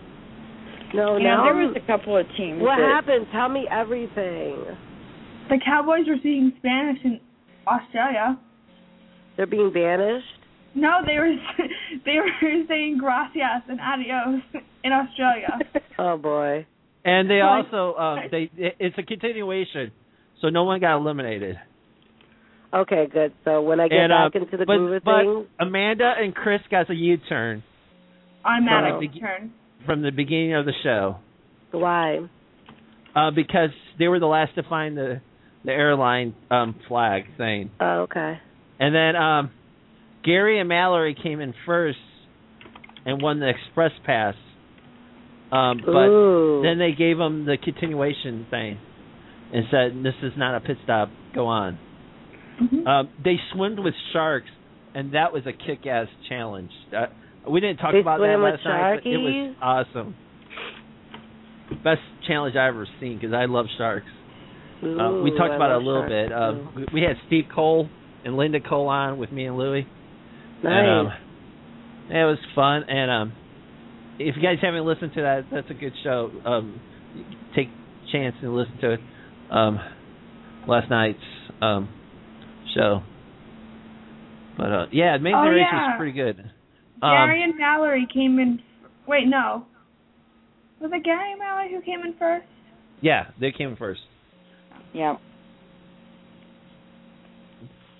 No,
You know,
now
there was a couple of teams.
what
that,
happened? Tell me everything.
The Cowboys were speaking Spanish in Australia.
They're being banished?
No, they were saying gracias and adios in Australia.
Oh boy.
And they also it's a continuation, so no one got eliminated.
Okay, good. So when I get back into the groove of things,
but Amanda and Chris got a U-turn
Automatic turn.
from the beginning of the show.
why?
Because they were the last to find the airline flag thing.
Oh, okay.
And then Gary and Mallory came in first and won the express pass. But
Ooh.
then they gave them the continuation thing and said, "This is not a pit stop. Go on."
Mm-hmm.
They swimmed with sharks, and that was a kick-ass challenge. We didn't talk
They
about that
swam with
last night, but it was
sharkies?
awesome. Best challenge I've ever seen because I love sharks.
Ooh,
We talked
I
about it a
love
little
sharks,
bit. We had Steve Cole and Linda Cole on with me and Louie.
Nice.
And, it was fun. And if you guys haven't listened to that, that's a good show. Take a chance and listen to it. Last night's show. But yeah, Amazing Race was pretty good.
Gary and Mallory came in. Wait, no. Was it Gary and Mallory who came in first?
Yeah, they came in first.
Yeah.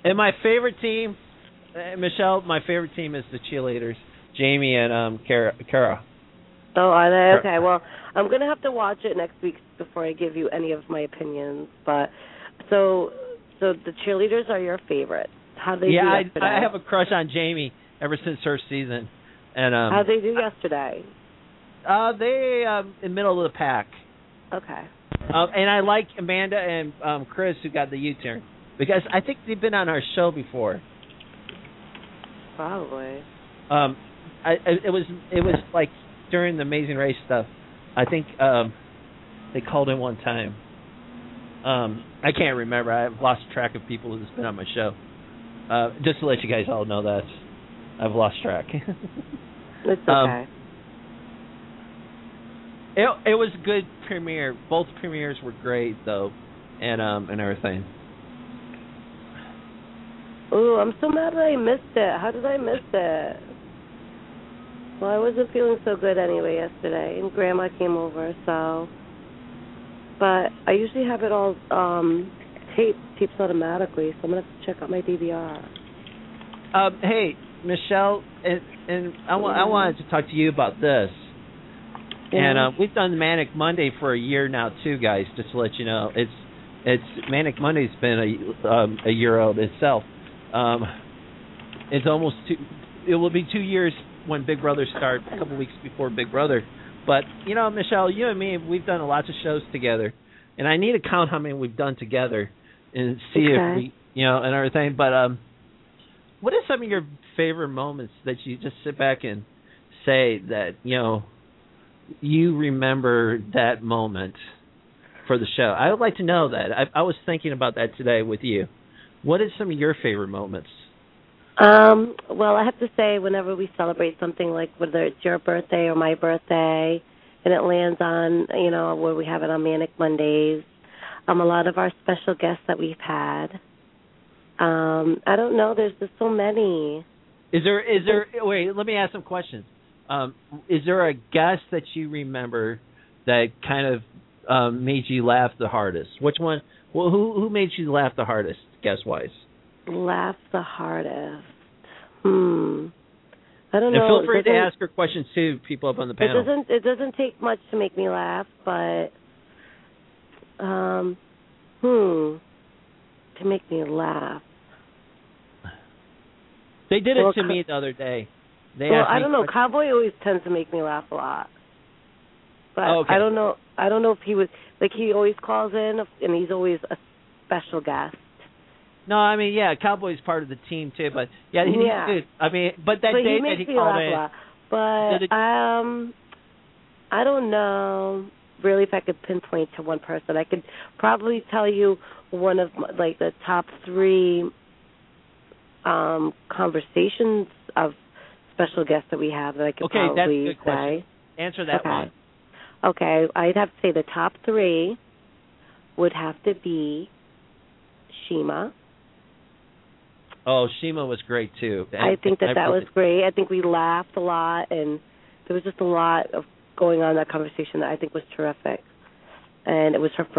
And my favorite team, Michelle, my favorite team is the cheerleaders, Jamie and Kara.
Oh, are they? Okay, well, I'm going to have to watch it next week before I give you any of my opinions. But so the cheerleaders are your favorite. How did they do yesterday?
I have a crush on Jamie ever since her season. And
how did they do yesterday?
They in the middle of the pack.
Okay.
And I like Amanda and Chris, who got the U-turn, because I think they've been on our show before.
Probably.
It was like during the Amazing Race stuff. I think they called in one time. I can't remember. I've lost track of people who's been on my show. Just to let you guys all know that I've lost track.
It's okay.
It was a good premiere. Both premieres were great though, and everything.
Ooh, I'm so mad that I missed it. How did I miss it? Well, I wasn't feeling so good anyway yesterday, and Grandma came over, so. But I usually have it all tapes automatically, so I'm gonna have to check out my DVR.
Hey, Michelle, and I wanted to talk to you about this. Yeah. And we've done Manic Monday for a year now too, guys. Just to let you know, it's Manic Monday's been a year old itself. It's almost it will be 2 years when Big Brother starts, a couple weeks before Big Brother. But you know, Michelle, you and me, we've done lots of shows together, and I need to count how many we've done together and see if we, and everything. But what are some of your favorite moments that you just sit back and say that you remember that moment for the show? I would like to know that. I was thinking about that today with you. What are some of your favorite moments?
Well, I have to say, whenever we celebrate something, like whether it's your birthday or my birthday, and it lands on, where we have it on Manic Mondays, a lot of our special guests that we've had. I don't know. There's just so many. Is there?
Wait, let me ask some questions. Is there a guest that you remember that kind of made you laugh the hardest? Which one? Well, who made you laugh the hardest, guest-wise?
Laugh the hardest. I don't know.
And feel free to ask her questions too, people up on the panel.
It doesn't take much to make me laugh, but to make me laugh.
They did it to me the other day.
I don't know. Cowboy always tends to make me laugh a lot. But I don't know. I don't know if he was he always calls in, and he's always a special guest.
No, I mean, Cowboy's part of the team too, but he's good. I mean, but that day that he called in.
A lot. But I don't know really if I could pinpoint to one person. I could probably tell you one of the top 3 conversations of special guests that we have that I could probably
that's a good question.
say.
Answer that one.
Okay, I'd have to say the top 3 would have to be Shima.
Oh, Shima was great too.
I think that was great. I think we laughed a lot, and there was just a lot of going on in that conversation that I think was terrific. And it was her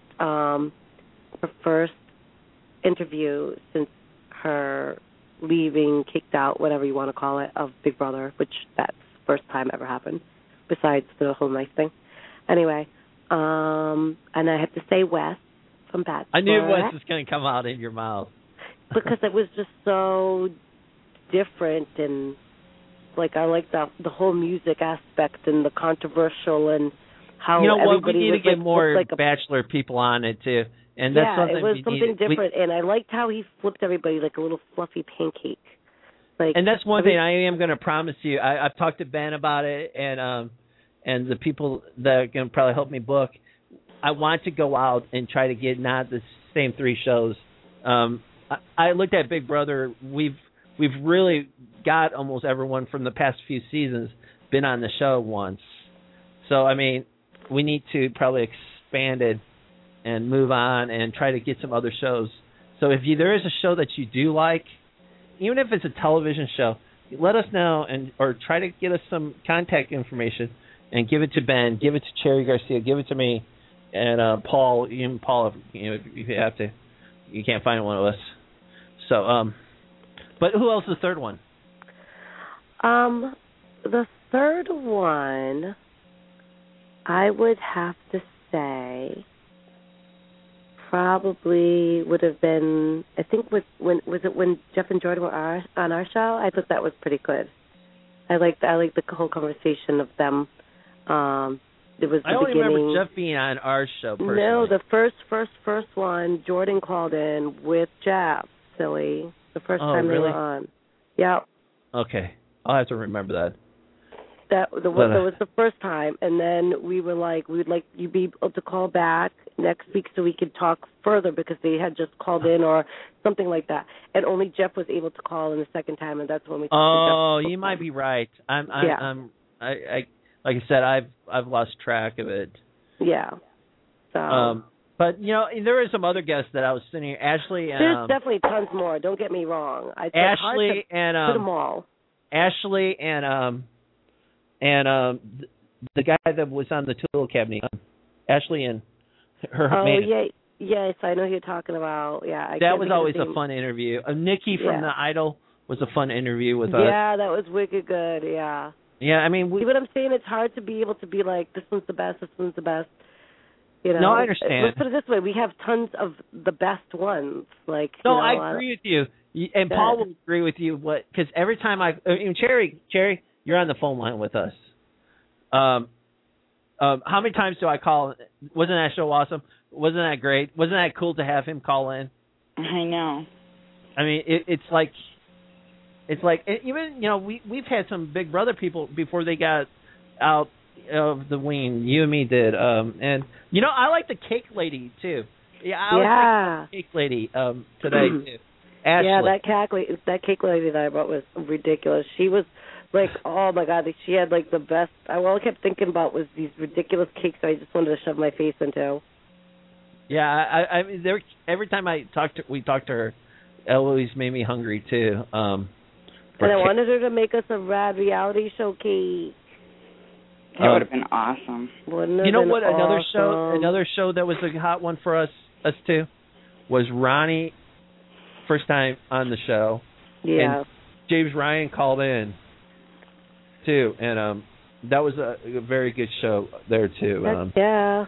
first interview since her leaving, kicked out, whatever you want to call it, of Big Brother, which that's the first time ever happened, besides the whole nice thing. Anyway, and I have to say Wes from Bachelor.
I knew Wes was going to come out in your mouth.
Because it was just so different, and I like the whole music aspect and the controversial and how
we need to get more Bachelor people on it too. And that's something
it was something different, and I liked how he flipped everybody like a little fluffy pancake.
And that's one thing I am going to promise you. I've talked to Ben about it, and the people that are going to probably help me book. I want to go out and try to get not the same 3 shows. I looked at Big Brother. We've really got almost everyone from the past few seasons been on the show once. So I mean, we need to probably expand it and move on and try to get some other shows. So if there is a show that you do like, even if it's a television show, let us know or try to get us some contact information and give it to Ben, give it to Cherry Garcia, give it to me, and Paul. Even Paul, if you have to, you can't find one of us. So, but who else is the third one?
The third one, I would have to say, probably would have been. I think when Jeff and Jordan were on our show. I thought that was pretty good. I liked the whole conversation of them. It was the
I only
beginning.
remember Jeff being on our show personally.
No, the first one, Jordan called in with Jeff. Silly, the first time
really?
they were on. Yep.
Okay, I'll have to remember that.
That was the first time, and then we were like, we'd like you be able to call back next week so we could talk further because they had just called in or something like that, and only Jeff was able to call in the second time, and that's when we.
Oh, you might be right. I like I said, I've lost track of it.
Yeah. So.
But there are some other guests that I was sitting here. Ashley and
there's definitely tons more. Don't get me wrong.
Ashley and
put them all.
Ashley and the guy that was on the Tool Academy. Ashley and her.
Oh yes, I know who you're talking about. Yeah,
that was always a fun interview. Nikki from the Idol was a fun interview with us.
Yeah, that was wicked good. Yeah.
Yeah, I mean,
see what I'm saying? It's hard to be able to be like, this one's the best, this one's the best.
No, I understand.
Let's put it this way: we have tons of the best ones. Like,
I agree with you, and Paul will agree with you. Because every time Cherry, you're on the phone line with us. How many times do I call? Wasn't that show awesome? Wasn't that great? Wasn't that cool to have him call in?
I know.
I mean, it's like even we've had some Big Brother people before they got out of the wing. You and me did, and I like the cake lady too. Yeah, I like the cake lady today too. Ashley.
Yeah, that cake lady that I brought was ridiculous. She was like, oh my God, she had like the best. All I kept thinking about was these ridiculous cakes that I just wanted to shove my face into.
Yeah, I mean, every time we talked to her, it always made me hungry too. And
I wanted her to make us a rad reality show cake.
That would have been awesome.
You
know what? Another show that was a hot one for us too, was Ronnie. First time on the show.
Yeah.
And James Ryan called in too, and that was a very good show there too.
Yeah.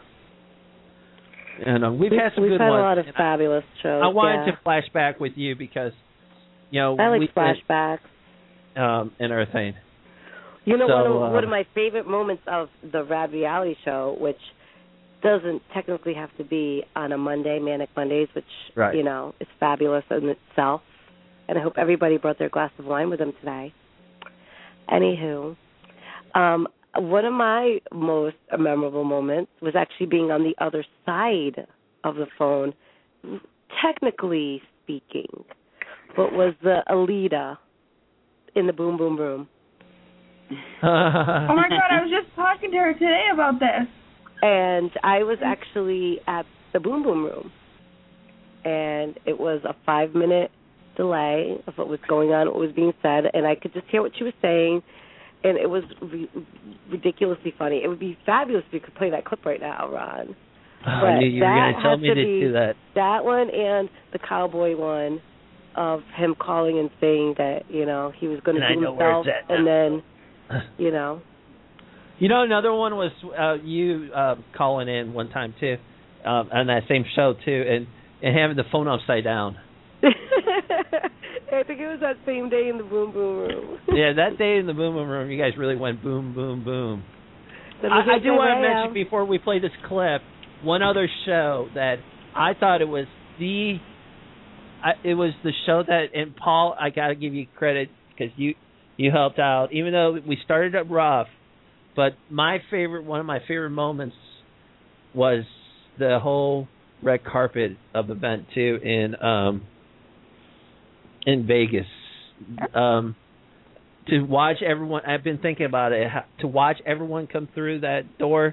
And we've had some good ones.
We've had a lot of fabulous shows.
I wanted to flash back with you because
I like flashbacks.
And everything.
One of my favorite moments of the Rad Reality Show, which doesn't technically have to be on a Monday, Manic Mondays, which, is fabulous in itself. And I hope everybody brought their glass of wine with them today. Anywho, one of my most memorable moments was actually being on the other side of the phone, technically speaking, but was the Alita in the Boom Boom Room.
Oh my God, I was just talking to her today about this.
And I was actually at the Boom Boom Room. And it was a 5-minute delay of what was going on, what was being said, and I could just hear what she was saying, and it was ridiculously funny. It would be fabulous if you could play that clip right now, Ron.
I knew you were going to tell me to do that.
That one and the cowboy one of him calling and saying that, he was going to do himself, and then...
another one was you calling in one time too, on that same show too, and having the phone upside down.
I think it was that same day in the Boom Boom Room.
Yeah, that day in the Boom Boom Room, you guys really went boom, boom, boom. I do want to mention before we play this clip one other show that I thought it was the show that, and Paul, I got to give you credit because you helped out, even though we started up rough. But one of my favorite moments was the whole red carpet of event too in Vegas. To watch everyone, I've been thinking about it. To watch everyone come through that door,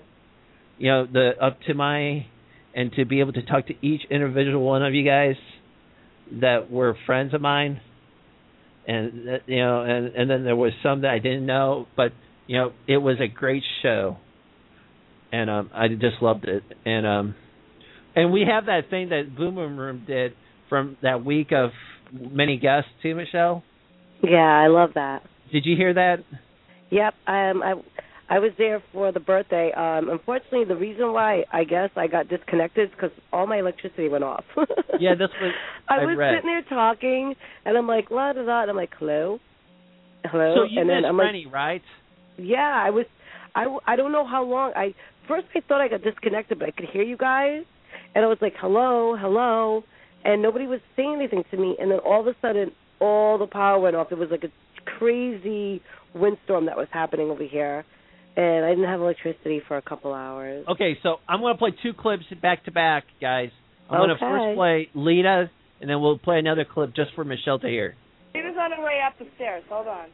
and to be able to talk to each individual one of you guys that were friends of mine. And and then there was some that I didn't know, but it was a great show, and I just loved it. And we have that thing that Boom Boom Room did from that week of many guests too, Michelle.
Yeah, I love that.
Did you hear that?
Yep. I was there for the birthday. Unfortunately, the reason why I guess I got disconnected is because all my electricity went off.
Yeah, that's what
I was
read.
sitting there talking, and I'm like, la da da, and I'm like, hello.
So you
and
missed
then I'm
Rennie, right?
Yeah, I was. I don't know how long. First I thought I got disconnected, but I could hear you guys, and I was like, hello, hello, and nobody was saying anything to me. And then all of a sudden, all the power went off. It was like a crazy windstorm that was happening over here, and I didn't have electricity for a couple hours.
Okay, so I'm going to play 2 clips back to back, guys. I'm going to first play Lita, and then we'll play another clip just for Michelle to hear.
Lita's on her way up the stairs. Hold on.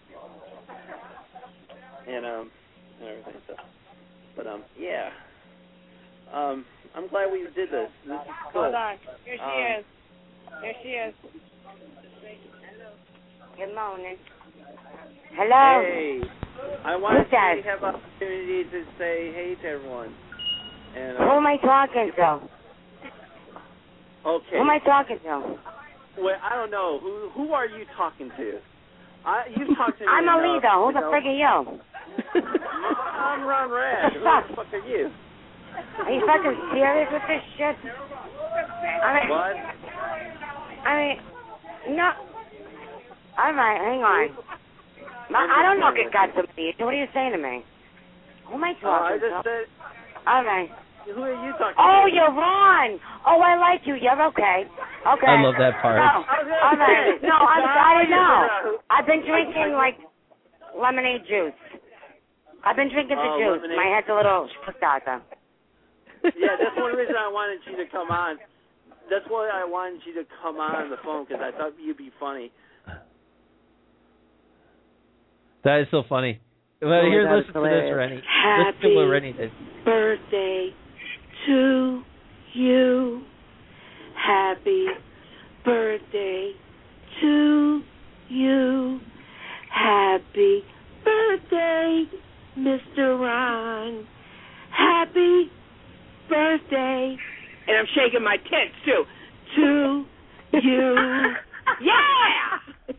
And everything. So, but yeah. I'm glad we did this. This is cool.
Hold on. Here she is. Here she is.
Good morning. Hello.
Hey. I wanted to have opportunity to say hey to everyone. And
who am I talking to?
Okay.
Who am I talking to?
Well, I don't know. Who are you talking to? You talked to me.
I'm Alita. Who the frick are you?
I'm Ron Rad. Who the fuck are you?
Are you fucking serious with this shit?
What?
No. All right, hang on. I don't know if it got to me. What are you saying to me? Who am I talking to?
I just said.
All right.
Who are you talking to?
Oh, you're Ron. Oh, I like you. You're okay. Okay.
I love that part.
No, all right. No, I don't know. I've been drinking, like, lemonade juice. I've been drinking the juice. Lemonade. My head's a little spastada.
Yeah, that's one reason I wanted you to come on. That's why I wanted you to come on the phone, because I thought you'd be funny.
That is so funny. Well, here, listen to this, Rennie. Listen to what Rennie did.
Birthday to you. Happy birthday to you. Happy birthday, Mr. Ron. Happy birthday. And I'm shaking my tits, too. To you. Yeah!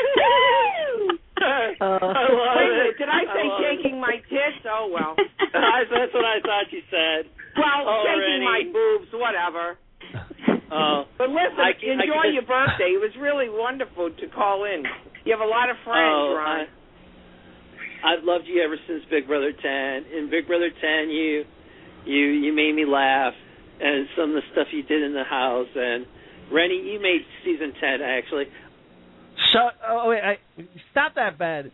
Wait a minute, did I say shaking my tits? Oh, well.
That's what I thought you said.
Well, shaking my boobs, whatever. But listen, enjoy your birthday. It was really wonderful to call in. You have a lot of friends, Ron.
I've loved you ever since Big Brother 10. In Big Brother 10, you made me laugh, and some of the stuff you did in the house. And Rennie, you made season 10 actually.
Stop that bed.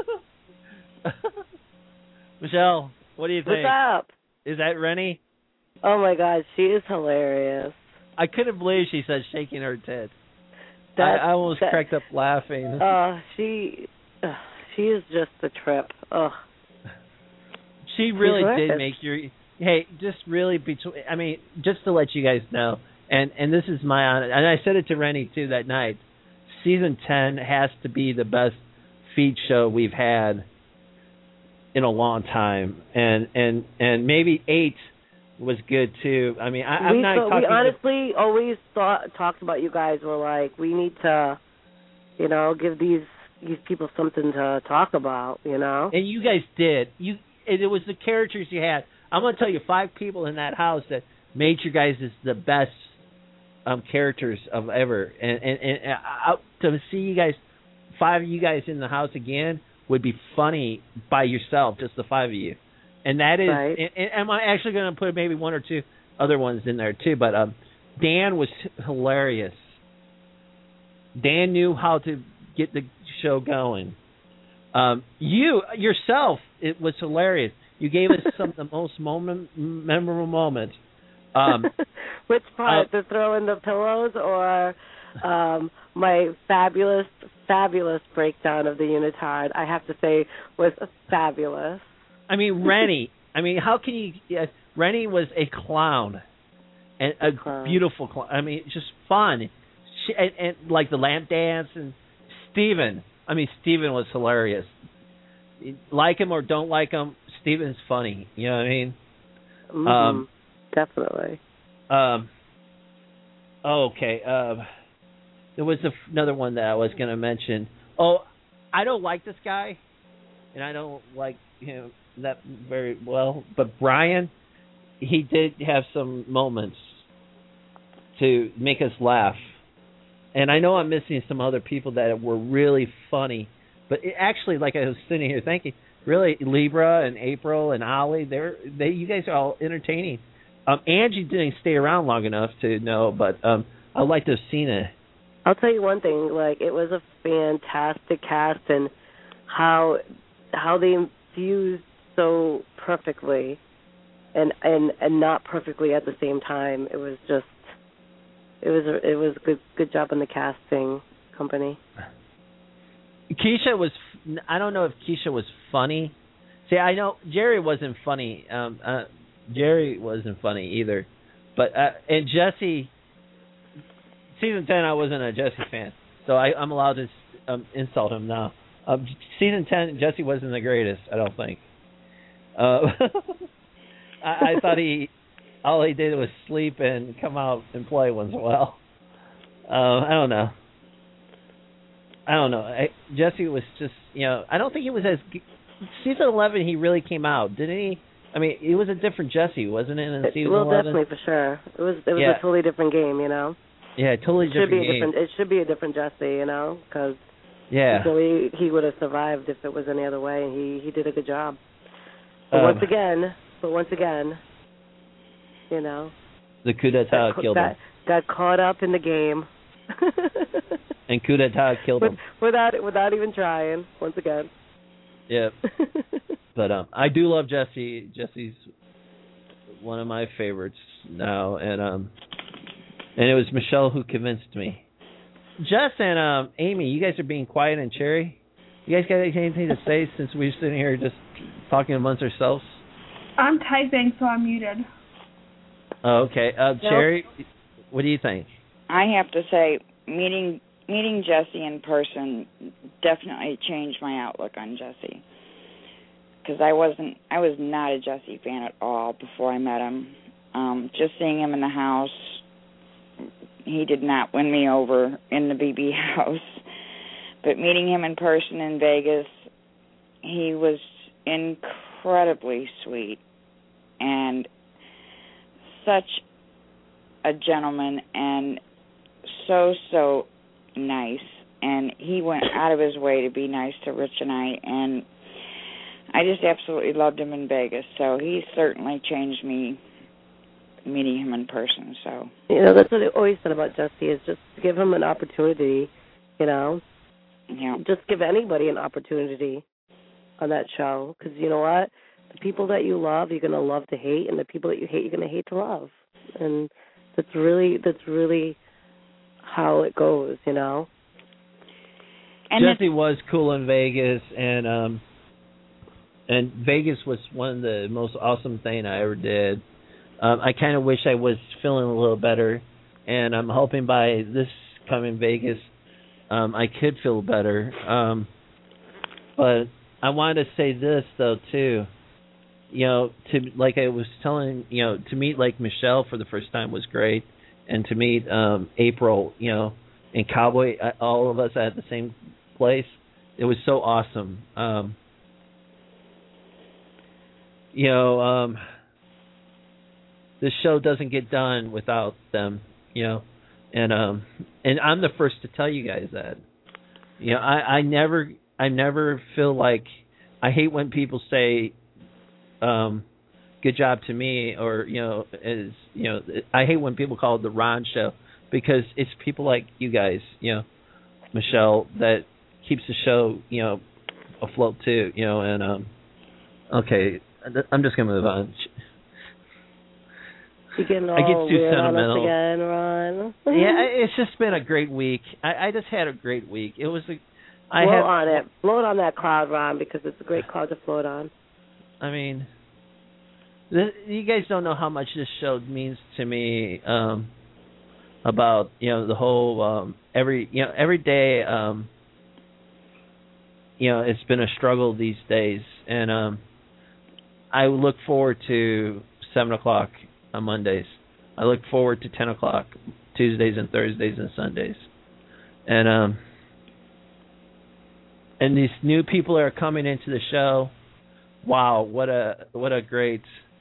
Michelle, what do you think?
What's up?
Is that Rennie?
Oh my God, she is hilarious.
I couldn't believe she said shaking her tits. I almost cracked up laughing.
She is just a trip. Ugh.
She really did make your. Hey, just really I mean, just to let you guys know, and this is my honor, and I said it to Rennie too that night. Season 10 has to be the best feed show we've had in a long time, and maybe 8 was good too. I mean, I'm not talking.
We honestly always talked about you guys. Were like, we need to, give these people something to talk about,
And you guys did. It was the characters you had. I'm going to tell you 5 people in that house that made you guys the best characters of ever. And to see you guys, 5 of you guys in the house again would be funny by yourself, just the 5 of you. And that is,
right.
and I'm actually going to put maybe 1 or 2 other ones in there too. But Dan was hilarious. Dan knew how to get the show going. You yourself, it was hilarious. You gave us some of the most memorable moments.
Which part? To throw in the pillows, or my fabulous breakdown of the unitard? I have to say was fabulous.
I mean, Rennie. I mean, how can you? Rennie was a clown, and a beautiful clown. I mean, just fun. And like the lamp dance, and Steven. I mean, Steven was hilarious. Like him or don't like him, Steven's funny. You know what I mean?
Mm-hmm. Definitely.
Okay. there was another one that I was going to mention. Oh, I don't like this guy, and I don't like him that very well. But Brian, he did have some moments to make us laugh. And I know I'm missing some other people that were really funny. But it actually, like I was sitting here thinking, really, Libra and April and Ollie, you guys are all entertaining. Angie didn't stay around long enough to know, but I'd like to have seen it.
I'll tell you one thing, like, it was a fantastic cast, and how they infused so perfectly and not perfectly at the same time. It was just it was a good job on the casting company.
Keisha was, I don't know if Keisha was funny. See, I know Jerry wasn't funny. Jerry wasn't funny either. But and Jesse, season 10, I wasn't a Jesse fan, so I'm allowed to insult him now. Season 10, Jesse wasn't the greatest, I don't think. I thought all he did was sleep and come out and play once in a while. I don't know. Jesse was just, I don't think he was as... Season 11, he really came out, didn't he? I mean, it was a different Jesse, wasn't it, in season 11?
Well, definitely, for sure. It was a totally different game,
Yeah, totally different game.
It should be a different Jesse, because he would have survived if it was any other way, and he did a good job. But once again,
the coup d'etat killed him.
Got caught up in the game.
And coup d'etat killed him.
Without even trying, once again.
Yeah. But I do love Jesse. Jesse's one of my favorites now, and it was Michelle who convinced me. Jess and Amy, you guys are being quiet and Cherry. You guys got anything to say since we're sitting here just talking amongst ourselves?
I'm typing, so I'm muted.
Oh, okay. Cherry, what do you think?
I have to say, meeting Jesse in person definitely changed my outlook on Jesse. Because I was not a Jesse fan at all before I met him. Just seeing him in the house, he did not win me over in the BB house. But meeting him in person in Vegas, he was incredibly sweet and such a gentleman and so nice. And he went out of his way to be nice to Rich and I, and I just absolutely loved him in Vegas. So he certainly changed me meeting him in person. So
that's what I always said about Jesse, is just give him an opportunity,
Yeah.
Just give anybody an opportunity on that show, because you know what? The people that you love, you're going to love to hate, and the people that you hate, you're going to hate to love. And that's really how it goes, And
Jesse was cool in Vegas, and Vegas was one of the most awesome things I ever did. I kind of wish I was feeling a little better, and I'm hoping by this coming Vegas, I could feel better. But I wanted to say this though too. Like I was telling, to meet like Michelle for the first time was great, and to meet April, and Cowboy, all of us at the same place, it was so awesome. This show doesn't get done without them, and I'm the first to tell you guys that. I never feel like, I hate when people say good job to me, or I hate when people call it the Ron Show, because it's people like you guys, Michelle, that keeps the show afloat too, and okay, I'm just gonna move on.
You're getting all
I get too sentimental
again, Ron.
Yeah, it's just been a great week. I just had a great week. It was float
on that cloud, Ron, because it's a great cloud to float on.
I mean, you guys don't know how much this show means to me. About the whole every day. It's been a struggle these days, and I look forward to 7:00 on Mondays. I look forward to 10:00 Tuesdays and Thursdays and Sundays. And these new people are coming into the show. Wow, what a great.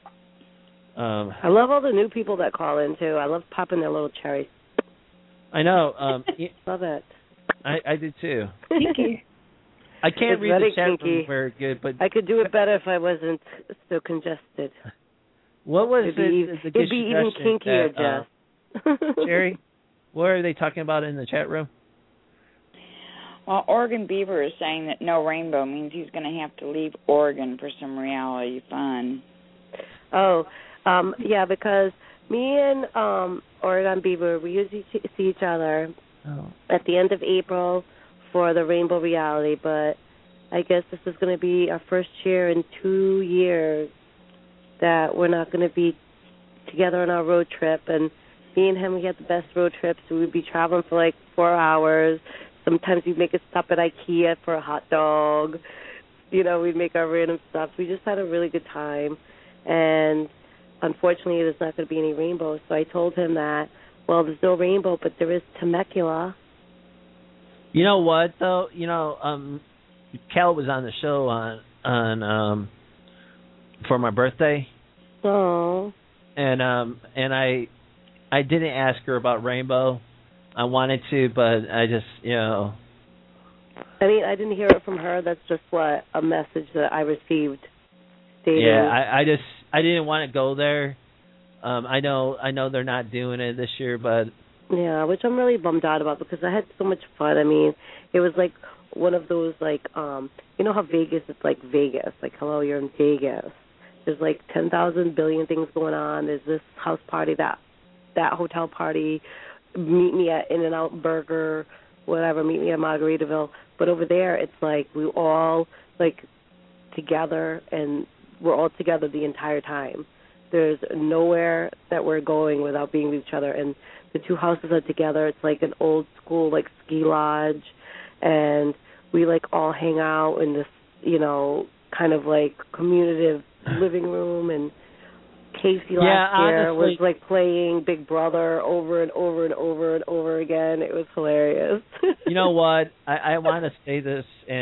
I love all the new people that call in too. I love popping their little cherries.
I know.
Love it.
I do too.
Kinky.
I can't
It's
read the
very
chat
kinky.
room very good, but
I could do it better if I wasn't so congested.
What was
it'd be even kinkier, Jess.
Jerry, what are they talking about in the chat room?
Well, Oregon Beaver is saying that no rainbow means he's going to have to leave Oregon for some reality fun.
Oh, yeah, because me and Oregon Beaver, we usually see each other at the end of April for the Rainbow Reality, but I guess this is going to be our first year in 2 years that we're not going to be together on our road trip. And me and him, we had the best road trips. So we'd be traveling for like 4 hours. Sometimes we'd make a stop at IKEA for a hot dog. You know, we'd make our random stops. We just had a really good time. And unfortunately, there's not going to be any rainbows. So I told him that, well, there's no rainbow, but there is Temecula.
You know what, though? You know, Cal was on the show on for my birthday.
Oh.
And I didn't ask her about rainbow. I wanted to, but I just, you know.
I mean, I didn't hear it from her. That's just what a message that I received stating.
Yeah, I didn't want to go there. I know they're not doing it this year, but
yeah, which I'm really bummed out about because I had so much fun. I mean, it was like one of those like you know how Vegas is like Vegas, like hello, you're in Vegas. There's like 10,000 billion things going on. There's this house party, that hotel party. Meet me at In-N-Out Burger, whatever. Meet me at Margaritaville. But over there, it's like we all like together, and we're all together the entire time. There's nowhere that we're going without being with each other, and the two houses are together. It's like an old school like ski lodge, and we like all hang out in this, you know, kind of like community living room. And Casey last year was like playing Big Brother over and over and over and over again. It was hilarious.
You know what? I want to say this,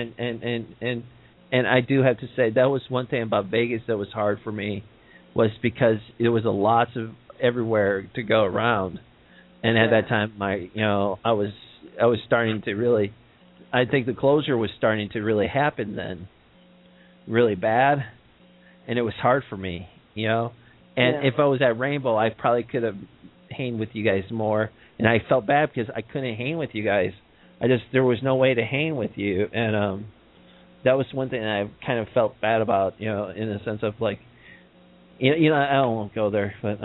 and I do have to say that was one thing about Vegas that was hard for me, was because there was a lots of everywhere to go around, and at that time, I was starting to really, I think the closure was starting to really happen then, really bad, and it was hard for me, you know. And if I was at Rainbow, I probably could have hanged with you guys more. And I felt bad because I couldn't hang with you guys. There was no way to hang with you. And that was one thing I kind of felt bad about, you know, in the sense of like, you know, I won't go there, but.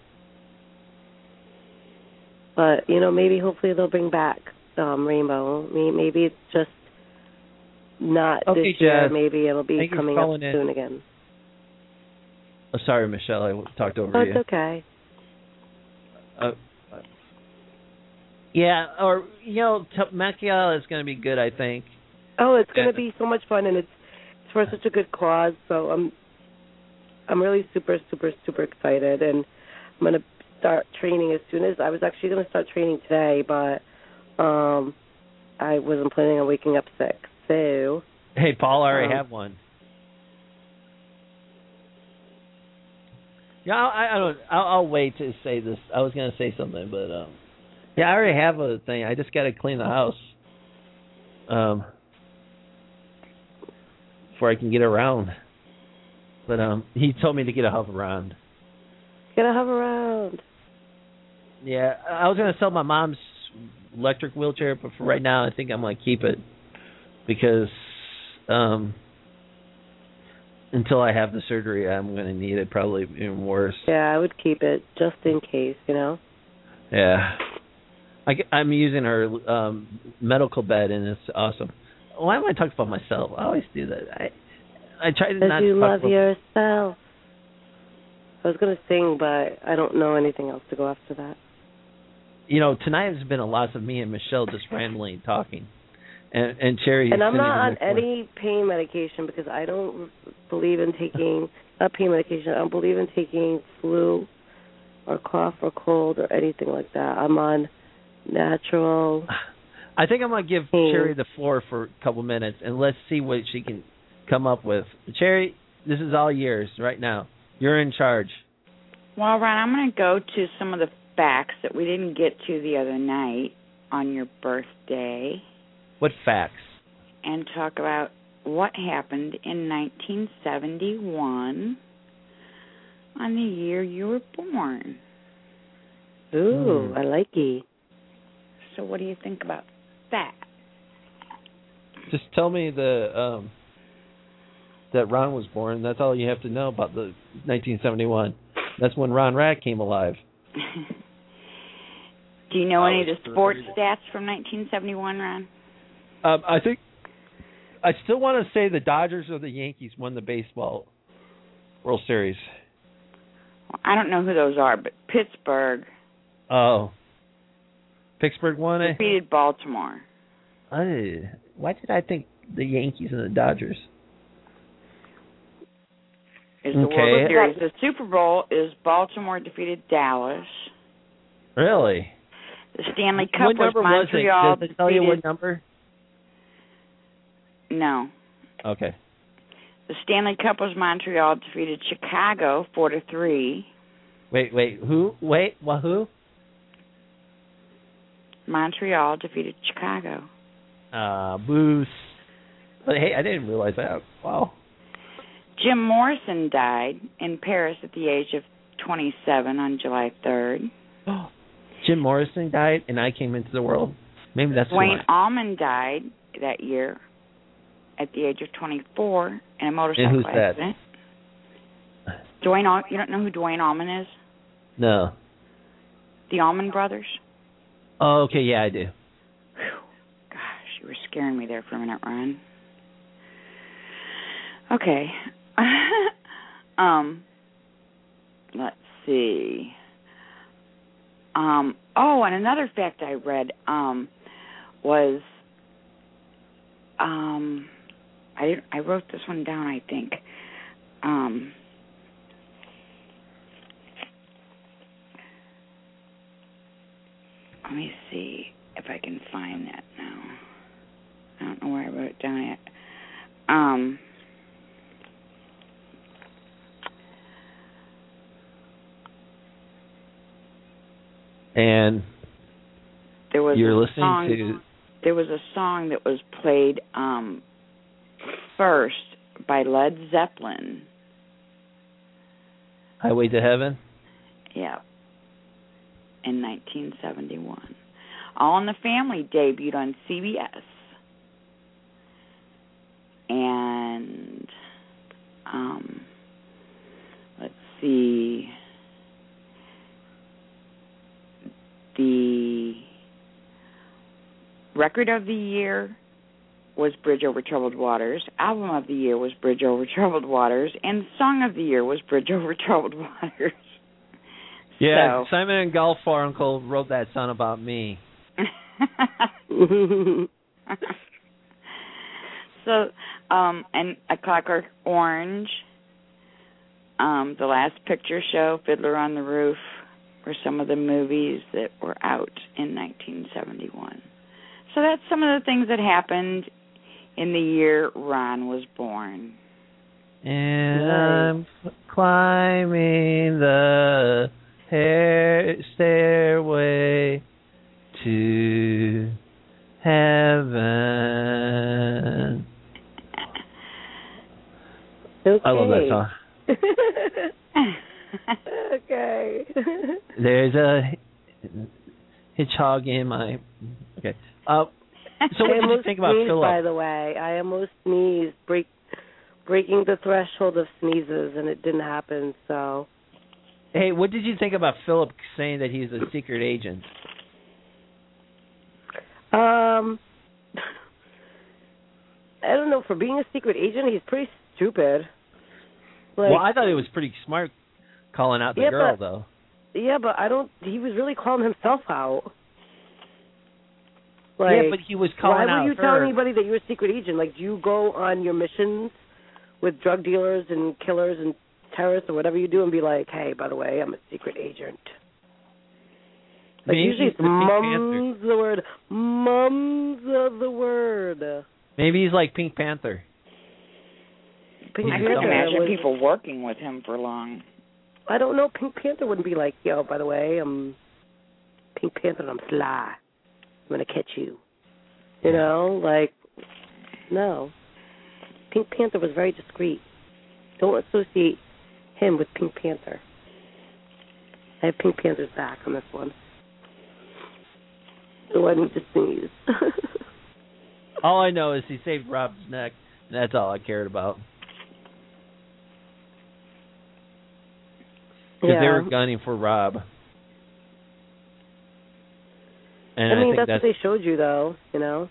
But, you know, maybe hopefully they'll bring back Rainbow. Maybe it's just not this year. Maybe it'll be coming up soon again.
Oh, sorry, Michelle, I talked over you.
That's okay.
Yeah, or, you know, Temecula is going to be good, I think.
Oh, it's going to be so much fun, and it's for such a good cause, so I'm really super, super, super excited, and I'm going to start training as soon as, I was actually going to start training today, but I wasn't planning on waking up sick, so.
Hey, Paul, I already have one. Yeah, I don't. I'll wait to say this. I was gonna say something, but yeah, I already have a thing. I just gotta clean the house, before I can get around. But he told me to get a hover around.
Get a hover around.
Yeah, I was gonna sell my mom's electric wheelchair, but for right now, I think I'm gonna keep it because until I have the surgery, I'm going to need it probably even worse.
Yeah, I would keep it just in case, you know?
Yeah. I'm using her medical bed, and it's awesome. Why am I talking about myself? I always do that. I try to not
you
talk
love
about
yourself. I was going to sing, but I don't know anything else to go after that.
You know, tonight has been a lot of me and Michelle just randomly talking. And Cherry.
And I'm not on any pain medication because I don't believe in taking pain medication. I don't believe in taking flu or cough or cold or anything like that. I'm on natural
I think I'm going to give Cherry the floor for a couple minutes, and let's see what she can come up with. Cherry, this is all yours right now. You're in charge.
Well, Ron, I'm going to go to some of the facts that we didn't get to the other night on your birthday.
What facts?
And talk about what happened in 1971 on the year you were born.
Ooh, I like it.
So what do you think about that?
Just tell me that Ron was born. That's all you have to know about the 1971. That's when Ron Rat came alive.
Do you know any of the sports stats from 1971, Ron?
I think I still want to say the Dodgers or the Yankees won the baseball World Series.
Well, I don't know who those are, but Pittsburgh.
Oh. Pittsburgh won it?
Defeated Baltimore.
Why did I think the Yankees and the Dodgers?
Is the World Series. The Super Bowl is Baltimore defeated Dallas.
Really?
The Stanley Cup was Montreal.
Does it tell you what number?
No.
Okay.
The Stanley Cup was Montreal defeated Chicago 4-3.
Wait, who? Who?
Montreal defeated Chicago.
Booze. But hey, I didn't realize that. Wow.
Jim Morrison died in Paris at the age of 27 on July 3rd.
Jim Morrison died and I came into the world. Maybe that's
Duane Allman died that year at the age of 24 in a motorcycle accident. You don't know who Duane Allman is?
No.
The Allman Brothers?
Oh, okay, yeah, I do.
Gosh, you were scaring me there for a minute, Ron. Okay. Let's see. And another fact I read was I wrote this one down, I think. Let me see if I can find that now. I don't know where I wrote it down yet.
And you're listening to...
There was a song that was played first by Led Zeppelin.
Highway to Heaven?
Yeah. In 1971. All in the Family debuted on CBS. And let's see. The record of the year was Bridge Over Troubled Waters. Album of the year was Bridge Over Troubled Waters. And song of the year was Bridge Over Troubled Waters.
Yeah, so. Simon and Garfunkel wrote that song about me.
So, and A Clockwork Orange, The Last Picture Show, Fiddler on the Roof were some of the movies that were out in 1971. So that's some of the things that happened in the year Ron was born.
And I'm climbing the stairway to heaven.
Okay.
I love that song.
Okay.
There's a hedgehog in my... Okay. So what did you think about Philip?
By the way, I almost sneezed, breaking the threshold of sneezes, and it didn't happen, so...
Hey, what did you think about Philip saying that he's a secret agent?
I don't know. For being a secret agent, he's pretty stupid.
Well, I thought he was pretty smart calling out the girl, though.
Yeah, but he was really calling himself out.
Yeah, but he was calling out her.
Why would you tell anybody that you're a secret agent? Like, do you go on your missions with drug dealers and killers and terrorists or whatever you do and be like, hey, by the way, I'm a secret agent? Like usually it's mum's the word. Mum's the word.
Maybe he's like Pink Panther.
I couldn't imagine people working with him for long.
I don't know. Pink Panther wouldn't be like, yo, by the way, I'm Pink Panther and I'm sly. I'm going to catch you. You know, like, no. Pink Panther was very discreet. Don't associate him with Pink Panther. I have Pink Panther's back on this one. So I need to sneeze.
All I know is he saved Rob's neck, and that's all I cared about. Because they were gunning for Rob. And
I mean,
think
that's what they showed you, though, you know?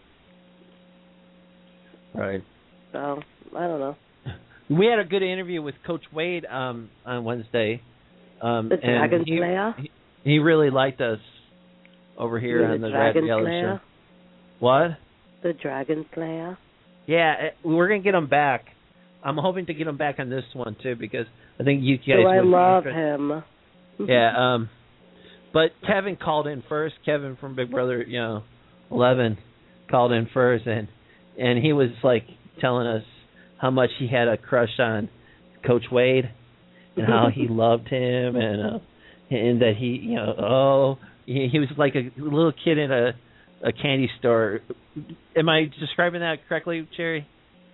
Right.
So, I don't know.
We had a good interview with Coach Wade on Wednesday.
The Dragon Slayer?
He really liked us over here on the Dragon Slayer show. What?
The Dragon Slayer?
Yeah, we're going to get him back. I'm hoping to get him back on this one, too, because I think you guys
I love him.
Yeah, but Kevin called in first. Kevin from Big Brother, 11 called in first, and he was like telling us how much he had a crush on Coach Wade and how he loved him and that he, he was like a little kid in a candy store. Am I describing that correctly, Cherry?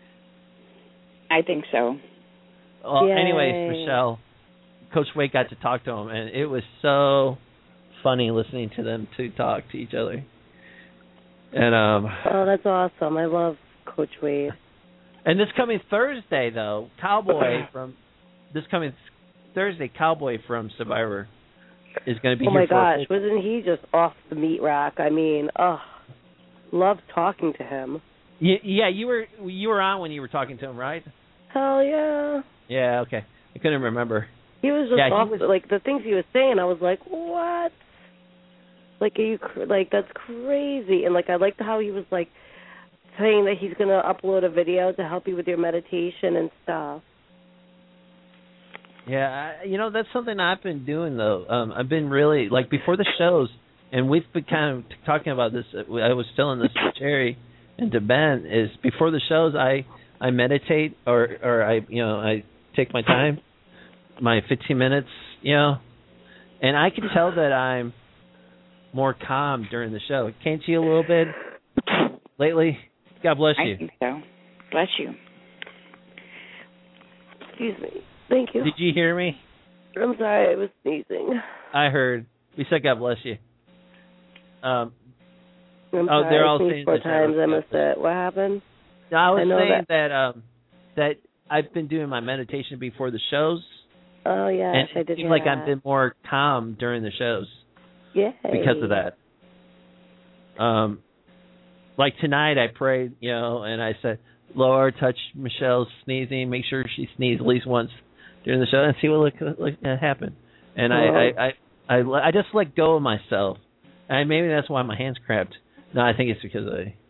I think so.
Well, anyways, Michelle, Coach Wade got to talk to him, and it was so funny listening to them two talk to each other. And
oh, that's awesome! I love Coach Wade.
And this coming Thursday, though, Cowboy from Survivor is going to be here.
Oh my gosh, wasn't he just off the meat rack? I mean, loved talking to him.
Yeah, you were on when you were talking to him, right?
Hell yeah.
Yeah, okay. I couldn't remember.
He was just off, like, the things he was saying, I was like, what? Like, that's crazy. And, like, I liked how he was, like, saying that he's going to upload a video to help you with your meditation and stuff.
Yeah, that's something I've been doing, though. I've been really, like, before the shows, and we've been kind of talking about this. I was telling this to Cherry and to Ben, is before the shows, I meditate or I take my time, my 15 minutes, and I can tell that I'm more calm during the show. Can't you a little bit lately? God bless you.
I think so. Bless you.
Excuse me. Thank you.
Did you hear me?
I'm sorry, I was sneezing.
I heard. We said God bless you.
I'm sorry,
they're all
I
saying
4 times. I missed it. What happened?
No, I was saying that I've been doing my meditation before the shows.
Oh, yeah,
and
I did
hear like I've been more calm during the shows.
Yeah.
Because of that. Like tonight I prayed, and I said, Lord, touch Michelle's sneezing, make sure she sneezes at least once during the show and see what happen. And I just let go of myself. And maybe that's why my hands cramped. No, I think it's because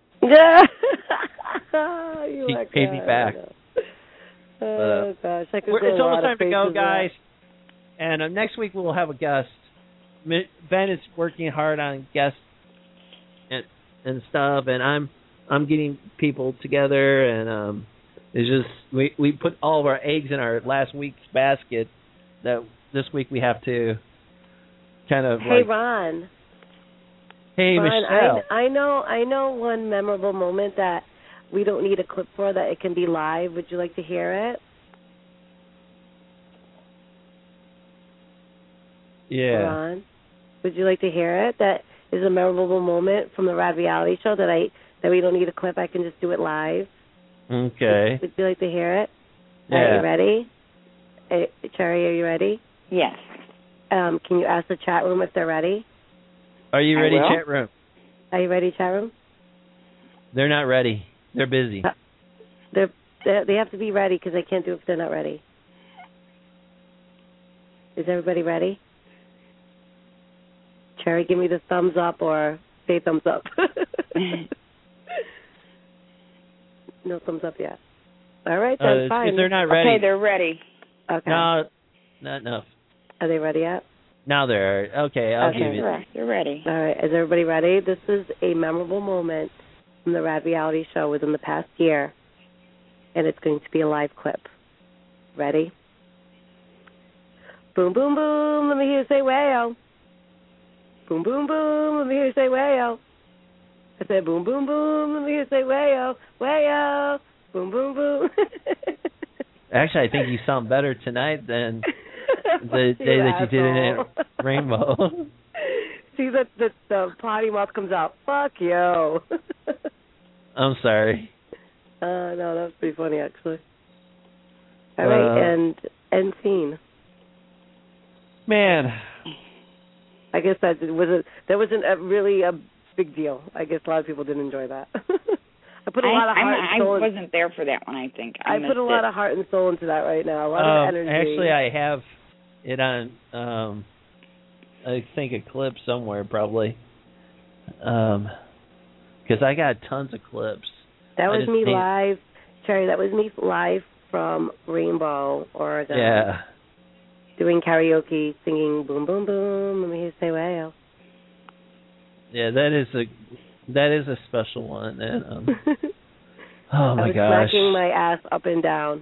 he paid me back.
Oh, gosh.
It's almost time to go, guys. And next week we'll have a guest. Ben is working hard on guests and stuff, and I'm getting people together, and it's just we put all of our eggs in our last week's basket. That this week we have to kind of
Ron.
Hey, Michelle.
I know one memorable moment that we don't need a clip for, that it can be live. Would you like to hear it?
Yeah.
Ron, would you like to hear it? That is a memorable moment from the Rad Reality Show that we don't need a clip. I can just do it live.
Okay.
Would you like to hear it?
Yeah.
Are you ready? Cherry, are you ready?
Yes.
Can you ask the chat room if they're ready?
Are you ready, chat room?
Are you ready, chat room?
They're not ready. They're busy.
They have to be ready because I can't do it if they're not ready. Is everybody ready? Cherry, give me the thumbs up or say thumbs up. No thumbs up yet. All right, that's fine.
If they're not ready.
Okay, they're ready.
Okay.
No, not enough.
Are they ready yet?
Now they're okay. I'll give you.
You're ready.
All right, is everybody ready? This is a memorable moment from the Rad Reality Show within the past year, and it's going to be a live clip. Ready? Boom, boom, boom. Let me hear you say wayo. Boom, boom, boom. Let me hear you say wayo. I said boom, boom, boom. Let me hear you say wayo, wayo. Boom, boom, boom.
Actually, I think you sound better tonight than the day that you did it at Rainbow.
See that the potty mouth comes out. Fuck you.
I'm sorry.
No, that was pretty funny actually. All right, and scene.
Man,
I guess that wasn't really a big deal. I guess a lot of people didn't enjoy that. I put a lot of heart and soul.
I wasn't there for that one. I think
I put a lot of heart and soul into that right now. A lot of energy.
Actually, I have it on. I think a clip somewhere probably. Because I got tons of clips.
That was me live, Cherry. That was me live from Rainbow, Oregon.
Yeah.
Doing karaoke, singing "Boom Boom Boom." Let me hear you say "Wow."
Yeah, that is a special one. And, oh my gosh!
I was smacking my ass up and down.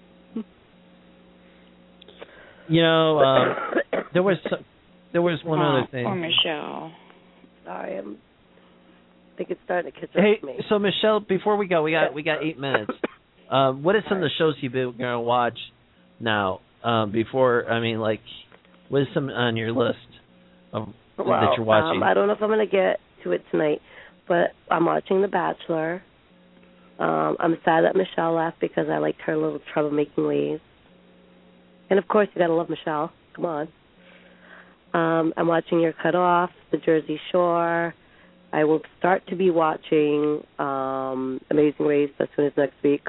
You know, there was one other thing.
Poor Michelle.
Sorry, I think it's starting to catch up with me.
So Michelle, before we go, we got 8 minutes. What are some of the shows you've been going to watch now? What is some on your list that you're watching?
I don't know if I'm going to get to it tonight, but I'm watching The Bachelor. I'm sad that Michelle left because I liked her little troublemaking ways. And of course, you got to love Michelle. Come on. I'm watching You're Cut Off, The Jersey Shore. I will start to be watching Amazing Race as soon as next week.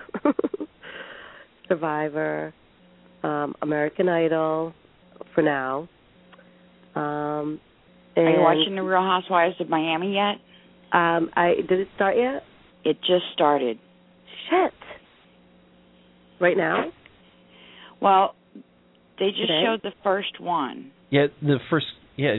Survivor, American Idol for now.
Are you watching The Real Housewives of Miami yet?
Did it start yet?
It just started.
Shit. Right now?
Well, they just showed the first one.
Yeah, the first. Yeah.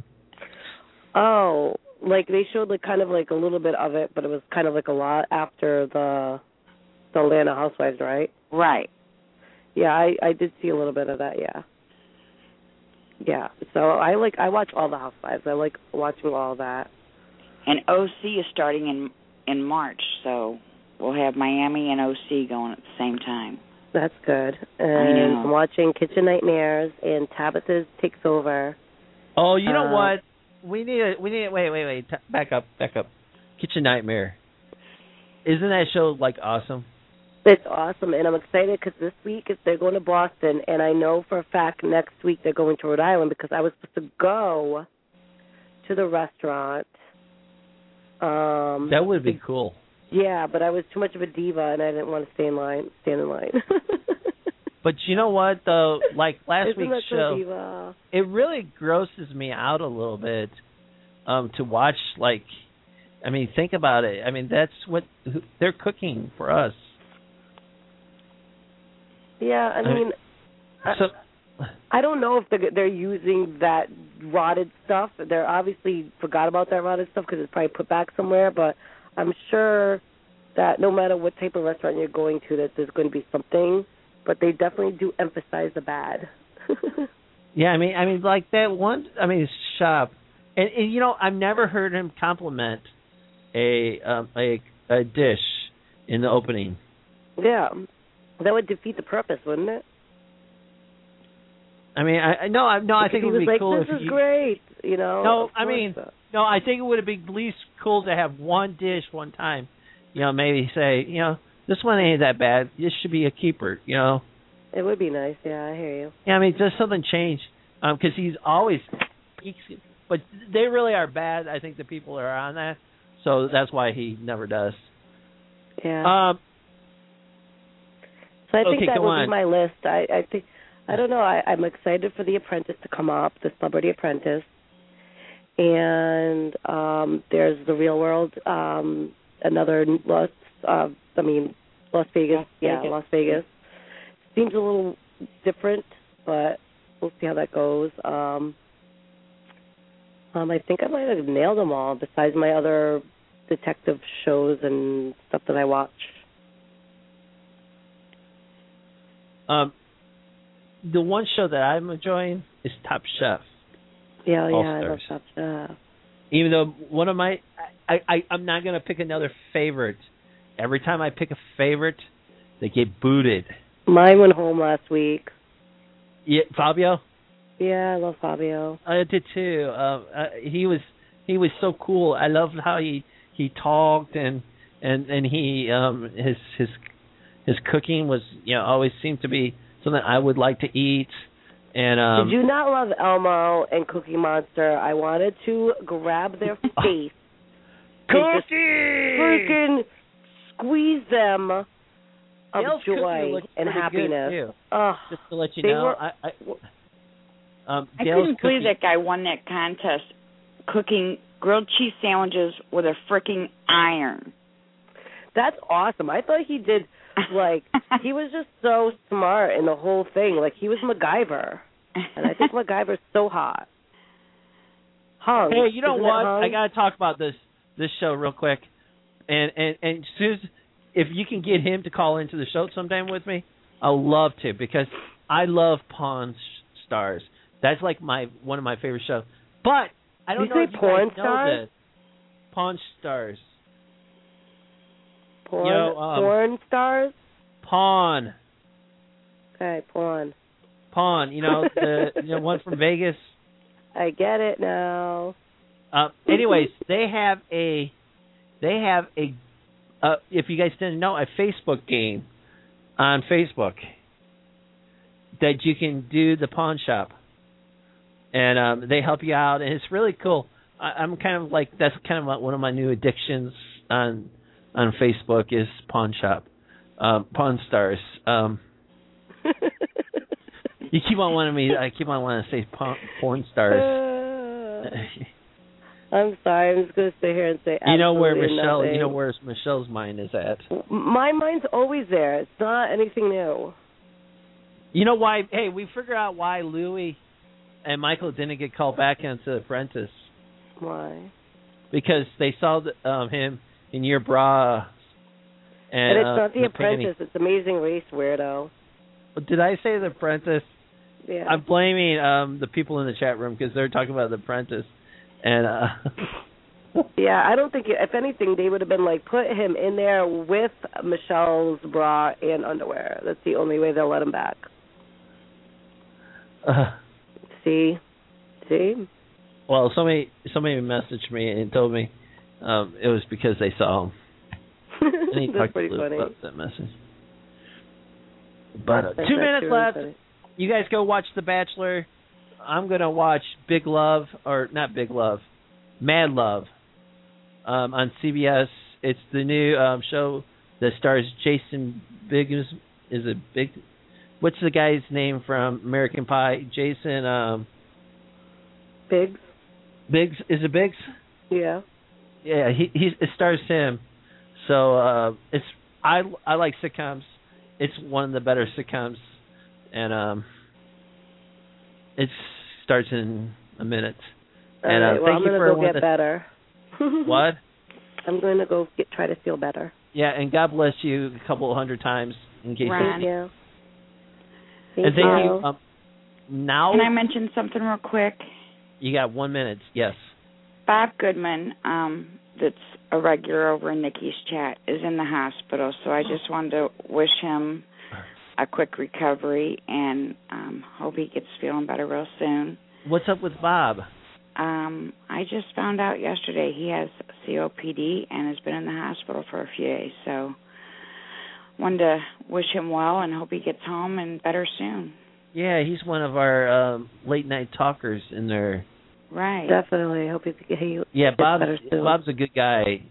Oh, like they showed kind of a little bit of it, but it was kind of a lot after the Atlanta Housewives, right?
Right.
Yeah, I did see a little bit of that. Yeah. Yeah. So I watch all the Housewives. I like watching all that.
And OC is starting in March, so we'll have Miami and OC going at the same time.
That's good. And
I know.
I'm watching Kitchen Nightmares and Tabitha's Takes Over.
Oh, you know what? We need wait. Back up. Kitchen Nightmare. Isn't that show awesome?
It's awesome, and I'm excited because this week they're going to Boston, and I know for a fact next week they're going to Rhode Island because I was supposed to go to the restaurant.
That would be cool.
Yeah, but I was too much of a diva, and I didn't want to stand in line.
But you know what, though? Last week's show,
diva?
It really grosses me out a little bit to watch, think about it. I mean, that's what they're cooking for us.
Yeah, I don't know if they're using that rotted stuff. They're obviously forgot about that rotted stuff because it's probably put back somewhere, but I'm sure that no matter what type of restaurant you're going to, that there's going to be something, but they definitely do emphasize the bad.
Yeah, I mean, that one, shop, and I've never heard him compliment a dish in the opening.
Yeah, that would defeat the purpose, wouldn't it?
I mean, I think it would be cool if
this is great,
No, I think it would have been at least cool to have one dish one time. Maybe say, this one ain't that bad. This should be a keeper.
It would be nice. Yeah, I hear you.
Yeah, just something change. Because he's always, but they really are bad. I think the people are on that, so that's why he never does.
Yeah. So I think that would be my list. I think. I don't know. I'm excited for The Apprentice to come up, The Celebrity Apprentice. And there's The Real World, another Las Vegas. Yeah, Las Vegas. Seems a little different, but we'll see how that goes. I think I might have nailed them all, besides my other detective shows and stuff that I watch.
The one show that I'm enjoying is Top Chef.
Yeah, I love Top Chef.
Even though one of my, I'm not going to pick another favorite. Every time I pick a favorite, they get booted.
Mine went home last week.
Yeah, Fabio?
Yeah, I love Fabio.
I did too. He was so cool. I loved how he talked and he his cooking was always seemed to be something I would like to eat. And
did you not love Elmo and Cookie Monster? I wanted to grab their face,
Cookie,
freaking squeeze them of joy and happiness.
Just to let you know,
I couldn't believe that guy won that contest cooking grilled cheese sandwiches with a freaking iron.
That's awesome. I thought he did, he was just so smart in the whole thing. Like, he was MacGyver. And I think MacGyver's so hot. Hung.
Hey, you know
Isn't
what?
Hung?
I got to talk about this show real quick. And Susan, if you can get him to call into the show sometime with me, I'll love to, because I love Pawn Stars. That's like one of my favorite shows. But I don't know if you
Porn
guys know
Stars?
this. Pawn Stars.
Porn Stars?
Pawn.
Okay, Pawn.
Pawn. The one from Vegas.
I get it now.
Anyways, they have a if you guys didn't know, a Facebook game on Facebook that you can do the pawn shop, and they help you out, and it's really cool. I'm kind of like, that's kind of one of my new addictions on Facebook is Pawn Shop, Pawn Stars. You keep on wanting me. I keep on wanting to say porn stars.
I'm sorry. I'm just going to sit here and say
you know where Michelle.
nothing.
You know where Michelle's mind is at.
My mind's always there. It's not anything new.
You know why? Hey, we figured out why Louie and Michael didn't get called back into The Apprentice.
Why?
Because they saw him in your bra. And
it's not The Apprentice.
Panty.
It's Amazing Race, weirdo.
Did I say The Apprentice?
Yeah.
I'm blaming the people in the chat room because they're talking about The Apprentice. And
yeah, I don't think, if anything, they would have been like, put him in there with Michelle's bra and underwear. That's the only way they'll let him back. See?
Well, somebody messaged me and told me it was because they saw him. And he
That's pretty funny.
About that message. But 2 minutes left.
Funny.
You guys go watch The Bachelor. I'm going to watch Big Love, or not Big Love, Mad Love on CBS. It's the new show that stars Jason Biggs. Is it Big? What's the guy's name from American Pie? Jason
Biggs.
Biggs, is it Biggs?
Yeah.
Yeah, it stars him. So it's I like sitcoms. It's one of the better sitcoms, and it starts in a minute.
All
and
right, well,
thank
I'm
you
going to
for
go get better.
What?
I'm going to go try to feel better.
Yeah, and God bless you a couple 100 times in case.
Ron.
Yeah.
And thank you. Now,
can I mention something real quick?
You got 1 minute. Yes.
Bob Goodman, that's a regular over in Nikki's chat, is in the hospital, so I just wanted to wish him a quick recovery and hope he gets feeling better real soon.
What's up with Bob?
I just found out yesterday he has COPD and has been in the hospital for a few days, so wanted to wish him well and hope he gets home and better soon.
Yeah, he's one of our late night talkers in there.
Right.
Definitely. I hope he
yeah,
gets better soon.
Bob's a good guy.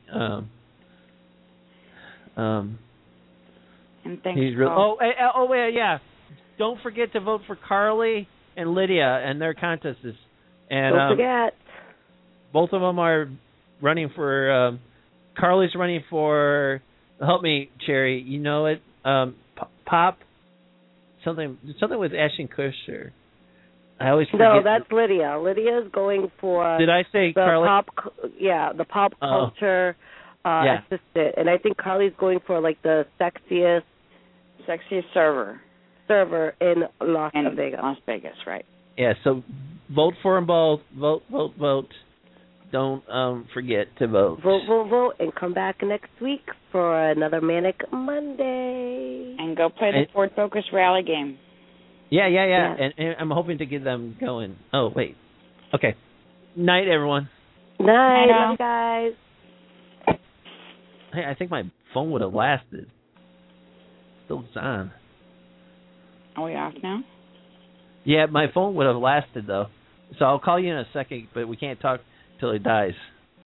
And thanks.
He's yeah. Don't forget to vote for Carly and Lydia and their contests. And
don't forget.
Both of them are running for. Carly's running for. Help me, Cherry. You know it. Pop. Something with Ashton Kutcher. I always forget.
No, that's Lydia. Lydia's going for.
Did I say
the
Carly?
The pop culture assistant, and I think Carly's going for like the sexiest
server
in Las Vegas.
Las Vegas, right?
Yeah. So vote for them both. Vote. Don't forget to vote.
Vote, and come back next week for another Manic Monday.
And go play the Ford Focus Rally game.
Yeah. And I'm hoping to get them going. Oh, wait. Okay. Night, everyone.
Night, love you guys.
Hey, I think my phone would have lasted. Still it's on.
Are we off now?
Yeah, my phone would have lasted, though. So I'll call you in a second, but we can't talk till it dies.